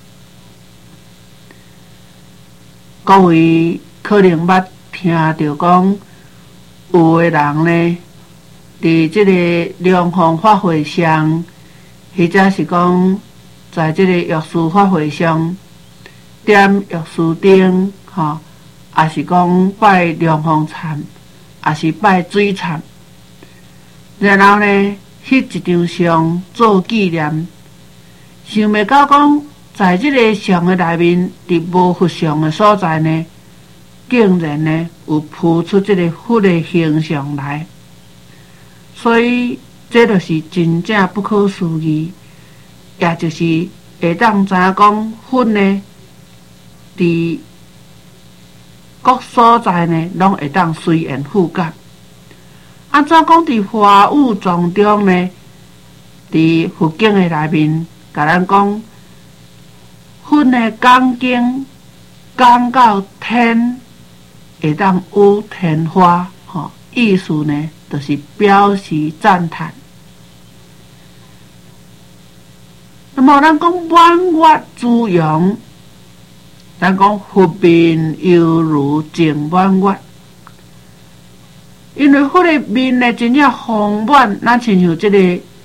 各位可能捌听到讲，有的人呢，伫即个龙凤法会上，或者是讲，在即个药师法会上点药师灯，也是讲拜龙凤忏，也是拜水忏，然后呢，迄一张相做纪念。想袂到讲，在即个相的内面，伫无佛像的所在呢，竟然呢有铺出即个佛的形象来，所以这就是真正不可思议，也就是会当知影讲佛呢，伫各所在呢，拢会当随缘附感。安怎讲伫花雾丛中呢？伫佛经的内面，甲咱讲，佛的讲经讲到天，会当有天花，意思呢，就是表示赞叹。那么咱讲满月之阳。咱讲佛面犹如净满月，因为佛的面呢真正丰满，咱亲像这个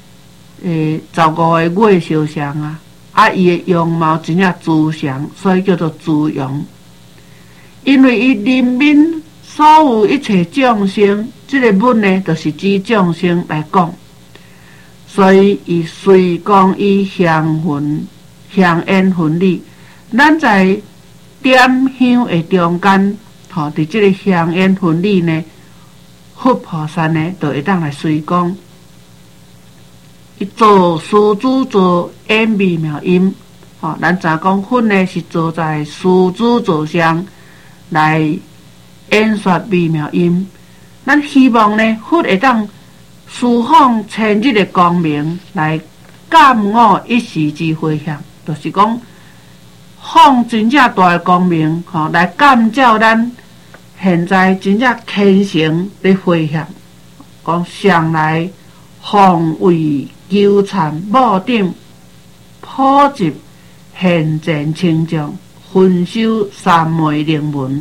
15个月烧香啊，伊的容貌真正慈祥，所以叫做慈阳。因为伊人面所有一切众生，这个文呢，就是指众生来讲，所以伊随讲伊香烟魂力，咱在点香的中间，伫这个香烟魂里呢，佛菩萨呢，就会当来随讲，伊做狮子座演微妙音，咱知讲佛呢是坐在狮子座上来演说微妙音，咱希望呢，佛会当释放千日的光明，来感悟一时之回响，就是讲。放真正大的光明，来感召咱现在真正虔诚的回向，讲上来防卫纠缠无顶，普及现前清净，分修三昧灵文。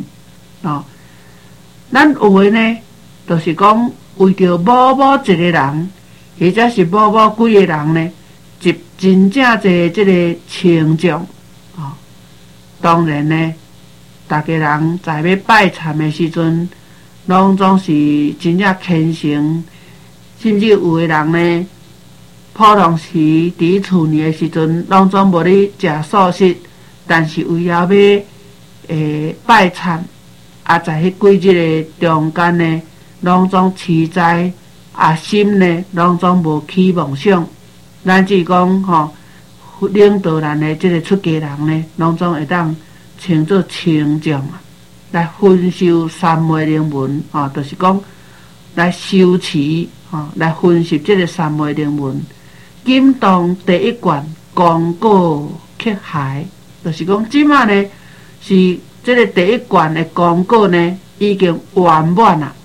咱有的呢，就是讲为着某某一个人，或者是某某几个人呢，真正侪这个清净。当然呢，大家人在要拜忏的时阵，拢总是真正虔诚，甚至有的人呢，普通时伫厝里的时阵，拢总无咧食素食，但是为了要拜忏，在迄几日的中间呢，拢总持斋，心呢，拢总无起妄想。咱只讲领导咱的这个出家人呢，拢总会当称作清净来分修三昧灵文就是讲来修持来分析这个三昧灵文。金当第一卷功果克海，就是讲即马呢是这个第一卷的功果呢已经圆满啦。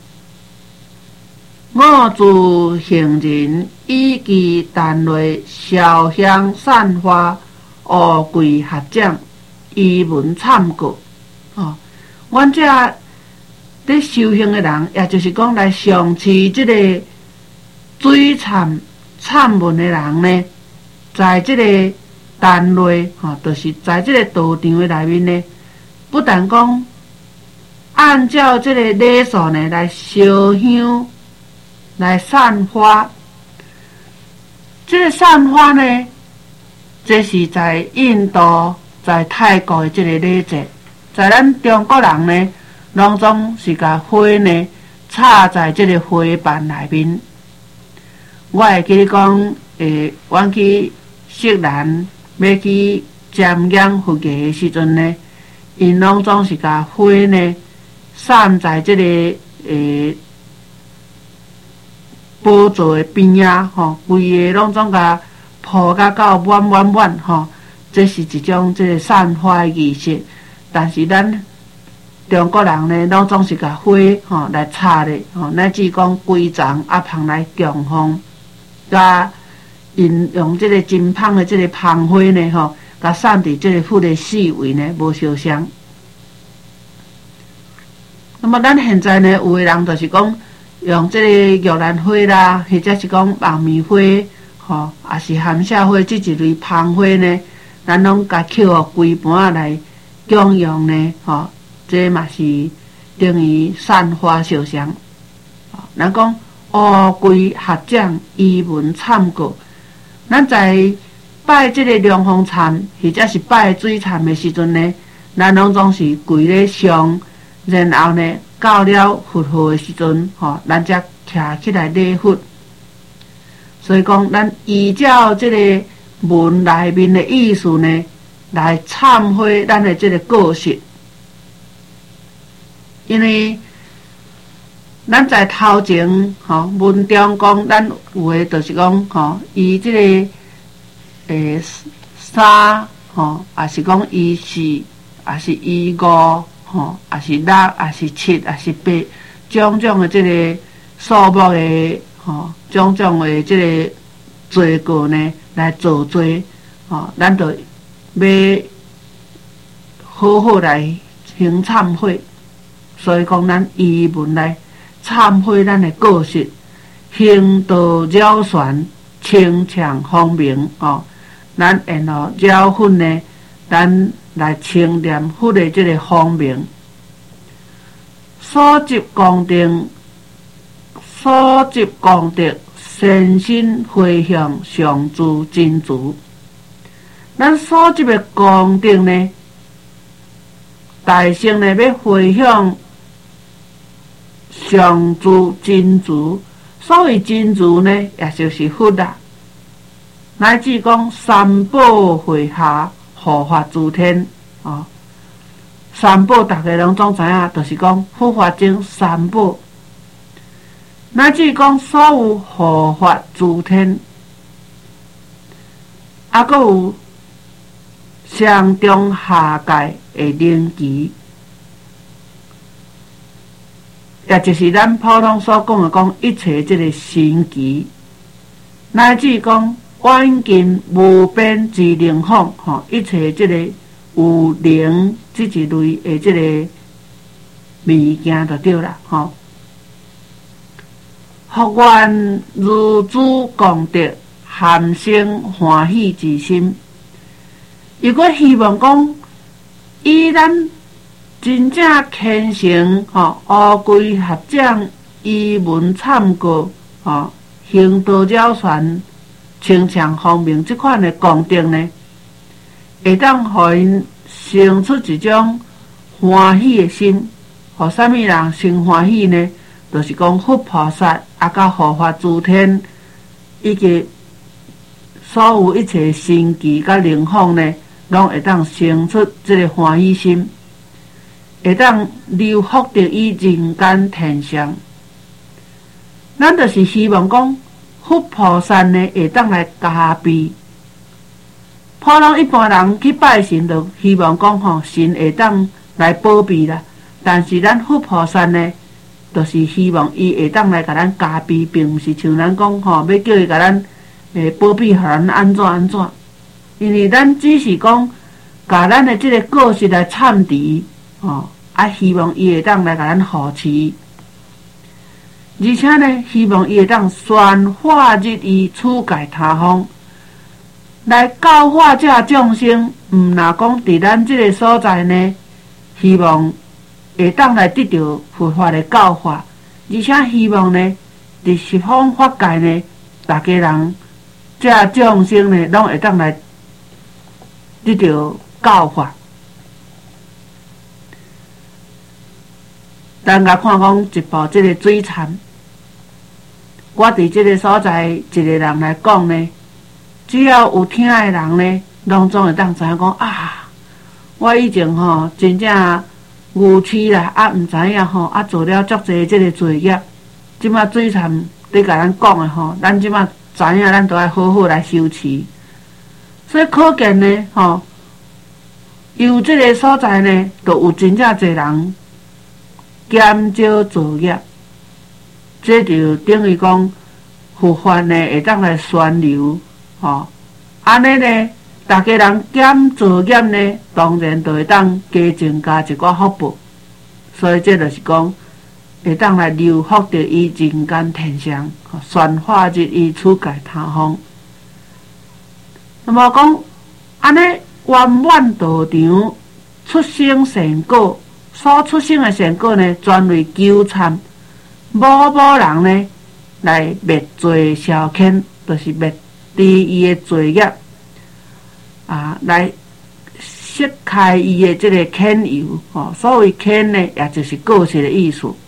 我自行人以其单类烧香散花，乌跪合掌，依文忏过。阮这咧修行的人，也就是讲来上持这个水忏忏文的人呢，在这个单类就是在这个道场的内面呢，不但讲按照这个礼数呢来烧香。来散花，这个散花呢，这是在印度、在泰国的这个礼节， 在咱中国人呢，拢总是甲花呢插在即个花瓣内面。我会记得讲，阮去锡兰要去瞻仰佛爷的时阵呢，因拢总是甲花呢散在即个宝座的边啊，吼，规个拢总甲铺甲到满，吼，这是一种即个散花的仪式。但是咱中国人呢，拢总是甲花吼来插咧，吼，乃至讲规丛啊捧来供奉，甲因用即个真芳的即个捧花呢，吼，甲散伫即个佛的四围呢，无相像。那么咱现在呢，有的人就是讲用即个玉兰花啦，或者是讲爆米花，吼，也是含夏花即一类捧花呢，咱拢甲捡互规盘来供用呢，吼，这嘛是等于散花烧香。咱讲乌龟合掌，伊文忏过。咱在拜即个龙凤忏，或者是拜水忏的时阵呢，咱拢总是跪咧上，然后呢，到了佛号的时阵，吼，咱才徛起来礼佛。所以讲，咱依照即个文内面的意思呢，来忏悔咱的即个过失。因为咱在头前，吼，文中讲，咱有诶就是讲，吼，伊即个三，吼，也是讲伊四，也是伊五，吼，也是六，也是七，也是八，种种诶即个数目诶，吼，种种诶即个罪过呢，来造罪，吼，咱就要好好来行忏悔。所以讲，咱依文来忏悔咱的过失，行道绕旋，清畅方明，哦，咱然后绕分呢，咱来清念佛的这个方明，所集功德，身心回向上珠真珠。咱所集的功德呢，大乘呢要回向上珠真珠，所谓真珠呢，也就是佛啦。乃至讲三宝会下护法诸天，哦，三宝大家拢总知影，就是讲护法经三宝。乃至讲所有护法诸天，还佫有上中下界的灵旗。也就是咱普通所讲的，讲一切这个神奇，乃至讲远近无边之灵方，吼，一切这个有灵这一类的这个物件就对啦，吼。福愿如主功德，含生欢喜之心。如果希望讲，以咱真正虔诚，吼，乌龟合掌，依文忏过，吼，行道绕旋，清畅方明，这款的功德呢，会当互因生出一种欢喜的心。互啥物人生欢喜呢？就是讲佛菩萨啊，甲护法诸天，以及所有一切神奇甲灵方呢，拢会当生出这个欢喜心。会当留福德于人间天上，咱就是希望讲，佛菩萨呢会当来加庇。普通一般人去拜神，就希望讲吼，神会当来保庇啦。但是咱佛菩萨呢，就是希望伊会当来甲咱加庇，并毋是像咱讲吼，要叫伊甲咱保庇，互咱安怎。因为咱只是讲，甲咱的即个过失来忏除。哦，啊，希望伊会当来甲咱护持，而且呢，希望伊会当宣化日益处界他方，来教化这众生。毋若讲伫咱即个所在呢，希望会当来得到佛法的教化，而且希望呢，伫十方法界呢，大家人这众生呢，拢会当来得到教化。 咱甲看讲一部即个水田，我伫即个所在一个人来讲呢，只要有听的人呢，拢总会当知影讲啊，我以前吼真正牛痴啦，毋知影吼，做了足侪即个罪业，即马水田咧甲咱讲的吼，咱即马知影，咱都要好好来修持。所以可见呢，由即个所在呢，就有真正侪人减少作业，这就等于讲佛法呢会当来宣流，安尼呢，大家人减作业呢，当然就会当加增加一寡福报，所以这就是讲会当来流福着伊人间天上，宣化日伊处界他方。那么讲安尼圆满道场出生善果，所出生的善果呢，专为纠缠某人呢来灭罪消遣，就是灭除伊的罪业来释开伊的这个牵由。所谓牵呢，也就是过失的意思。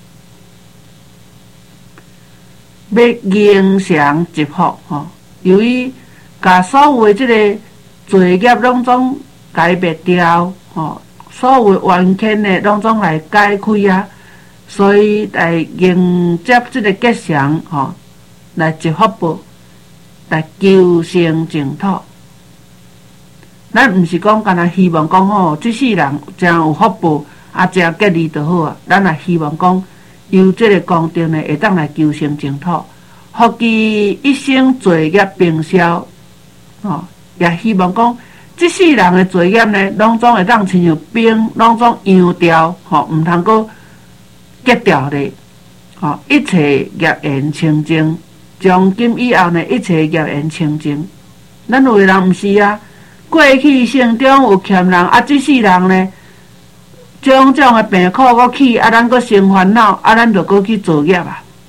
要迎祥积福，由于把所有的这个罪业拢总解灭掉，所有的冤欠呢拢总来解开所以来迎接这个吉祥，来积福报，来求生净土。咱毋是讲干那希望讲这世人真有福报真吉利就好咱也希望讲由这个功德呢，会当来求生净土，福其一生罪业平消。也希望讲这世人的罪业呢，拢总会当亲像冰，拢总扬掉，毋通阁结掉咧。一切业缘清净，从今以后呢，一切业缘清净。咱有的人毋是过去生中有欠人这世人呢，种种的病苦阁起，咱阁生烦恼，咱就阁去作业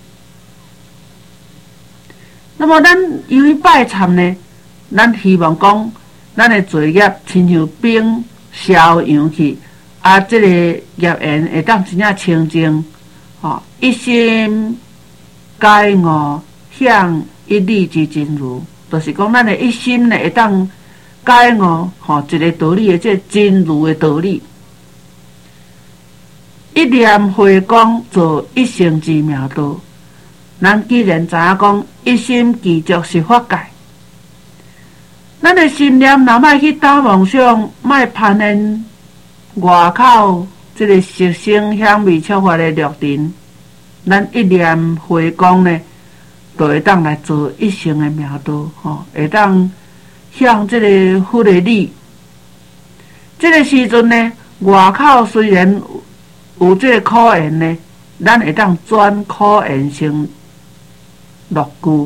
那么咱由于拜忏呢，咱希望讲，咱的罪业亲像冰消扬去，这个业缘会当真正清净，一心解悟向一理之真如，就是讲咱的一心呢会当解悟，一个道理的这真如的道理。一念回光，做一生之妙道。咱既然知影讲，一心具足是法界。咱的心念若莫去打妄想，莫攀恋外口这个色声香味触法的六尘，咱一念回光呢，就会当来做一生的妙道，会当向这个佛的理。这个时阵呢，外口虽然有这个苦缘呢，咱会当转苦缘成乐具，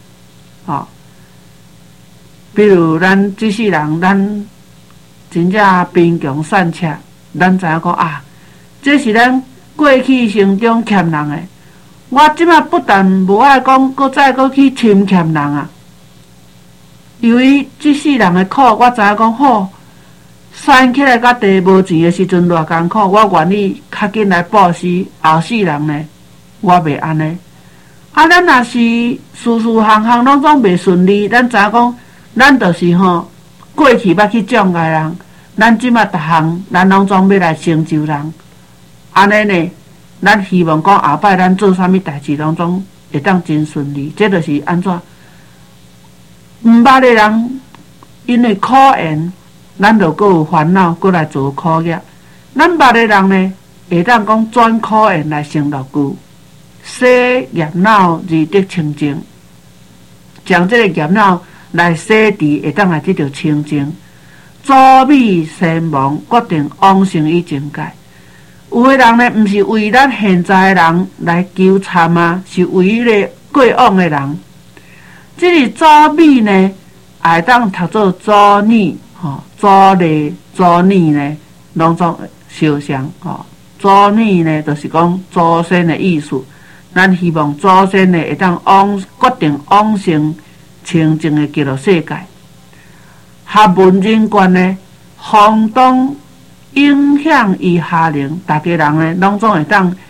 比如咱这世人，咱真正贫穷善巧，咱知影讲这是咱过去生中欠人的。我即马不但无爱讲，搁再搁去侵欠人由于这世人的苦，我知影讲生起来甲地无钱的时阵偌艰苦，我愿意较紧来布施，后世人呢，我袂安尼。咱若是事项项拢总袂顺利，咱知影讲，咱就是过去捌去障碍人，咱即马逐项咱拢总要来成就人，安尼呢，咱希望讲后摆咱做啥物代志拢总会当真顺利。这就是安怎？毋捌的人因为苦缘，咱就阁有烦恼，阁来做苦业；咱捌的人呢，会当讲转苦缘来成乐具。洗业恼而得清净，将这个业恼来洗涤，会当来得到清净。早美善忘，决定往生于境界。有的人呢，毋是为咱现在的人来求参是为了过往的人。这个早美呢，会当读做早女，早丽、早女呢，拢总相像。早女呢，就是讲祖先的意思。咱希望祖先呢会当决定往生清净的极乐世界。学问人权呢，相当影响伊下人，大家人呢拢总会当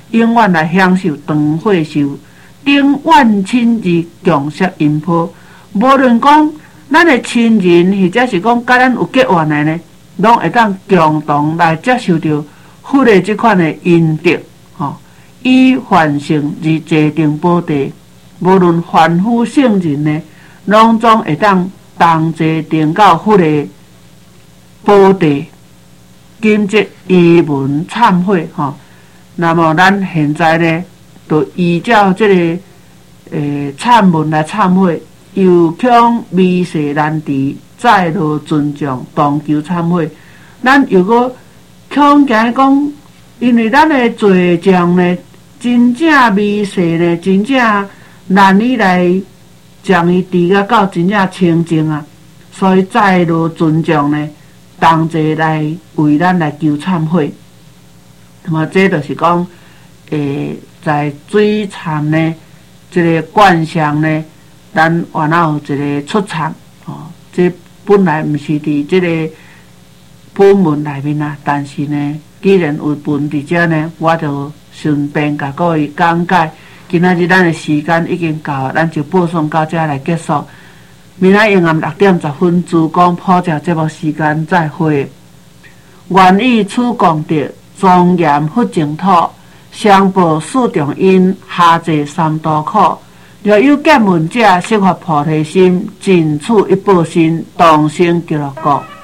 永远来享受长岁寿，顶万亲而共摄音波。无论讲咱的亲人，或者是讲甲咱有结怨的呢，拢会当共同来接受到佛的即款的恩德，以凡圣而坐定宝地。无论凡夫圣人呢，拢总会当同坐定到佛的宝地。今即依文忏悔那么咱现在呢，就依照这个忏文来忏悔，又恐微细难治，再罗尊重，同求忏悔。咱又搁恐惊讲，因为咱的罪障呢，真正微细呢，真正难以来将伊治到真正清净啊，所以再罗尊重呢，同齐来为咱来求忏悔。那么这就是讲，在水忏呢，这个观想呢，咱原来有一个出场这本来毋是伫这个本文内面啊，但是呢，既然有文伫遮呢，我就顺便甲各位讲解。今仔日咱的时间已经到了，咱就播送到这来结束。明仔阴暗6点10分，珠江普照节目时间再会。愿以此功德，庄严佛净土，上报四重恩，下济三途苦。若有见闻者，悉发菩提心，尽此一报身，同生极乐国。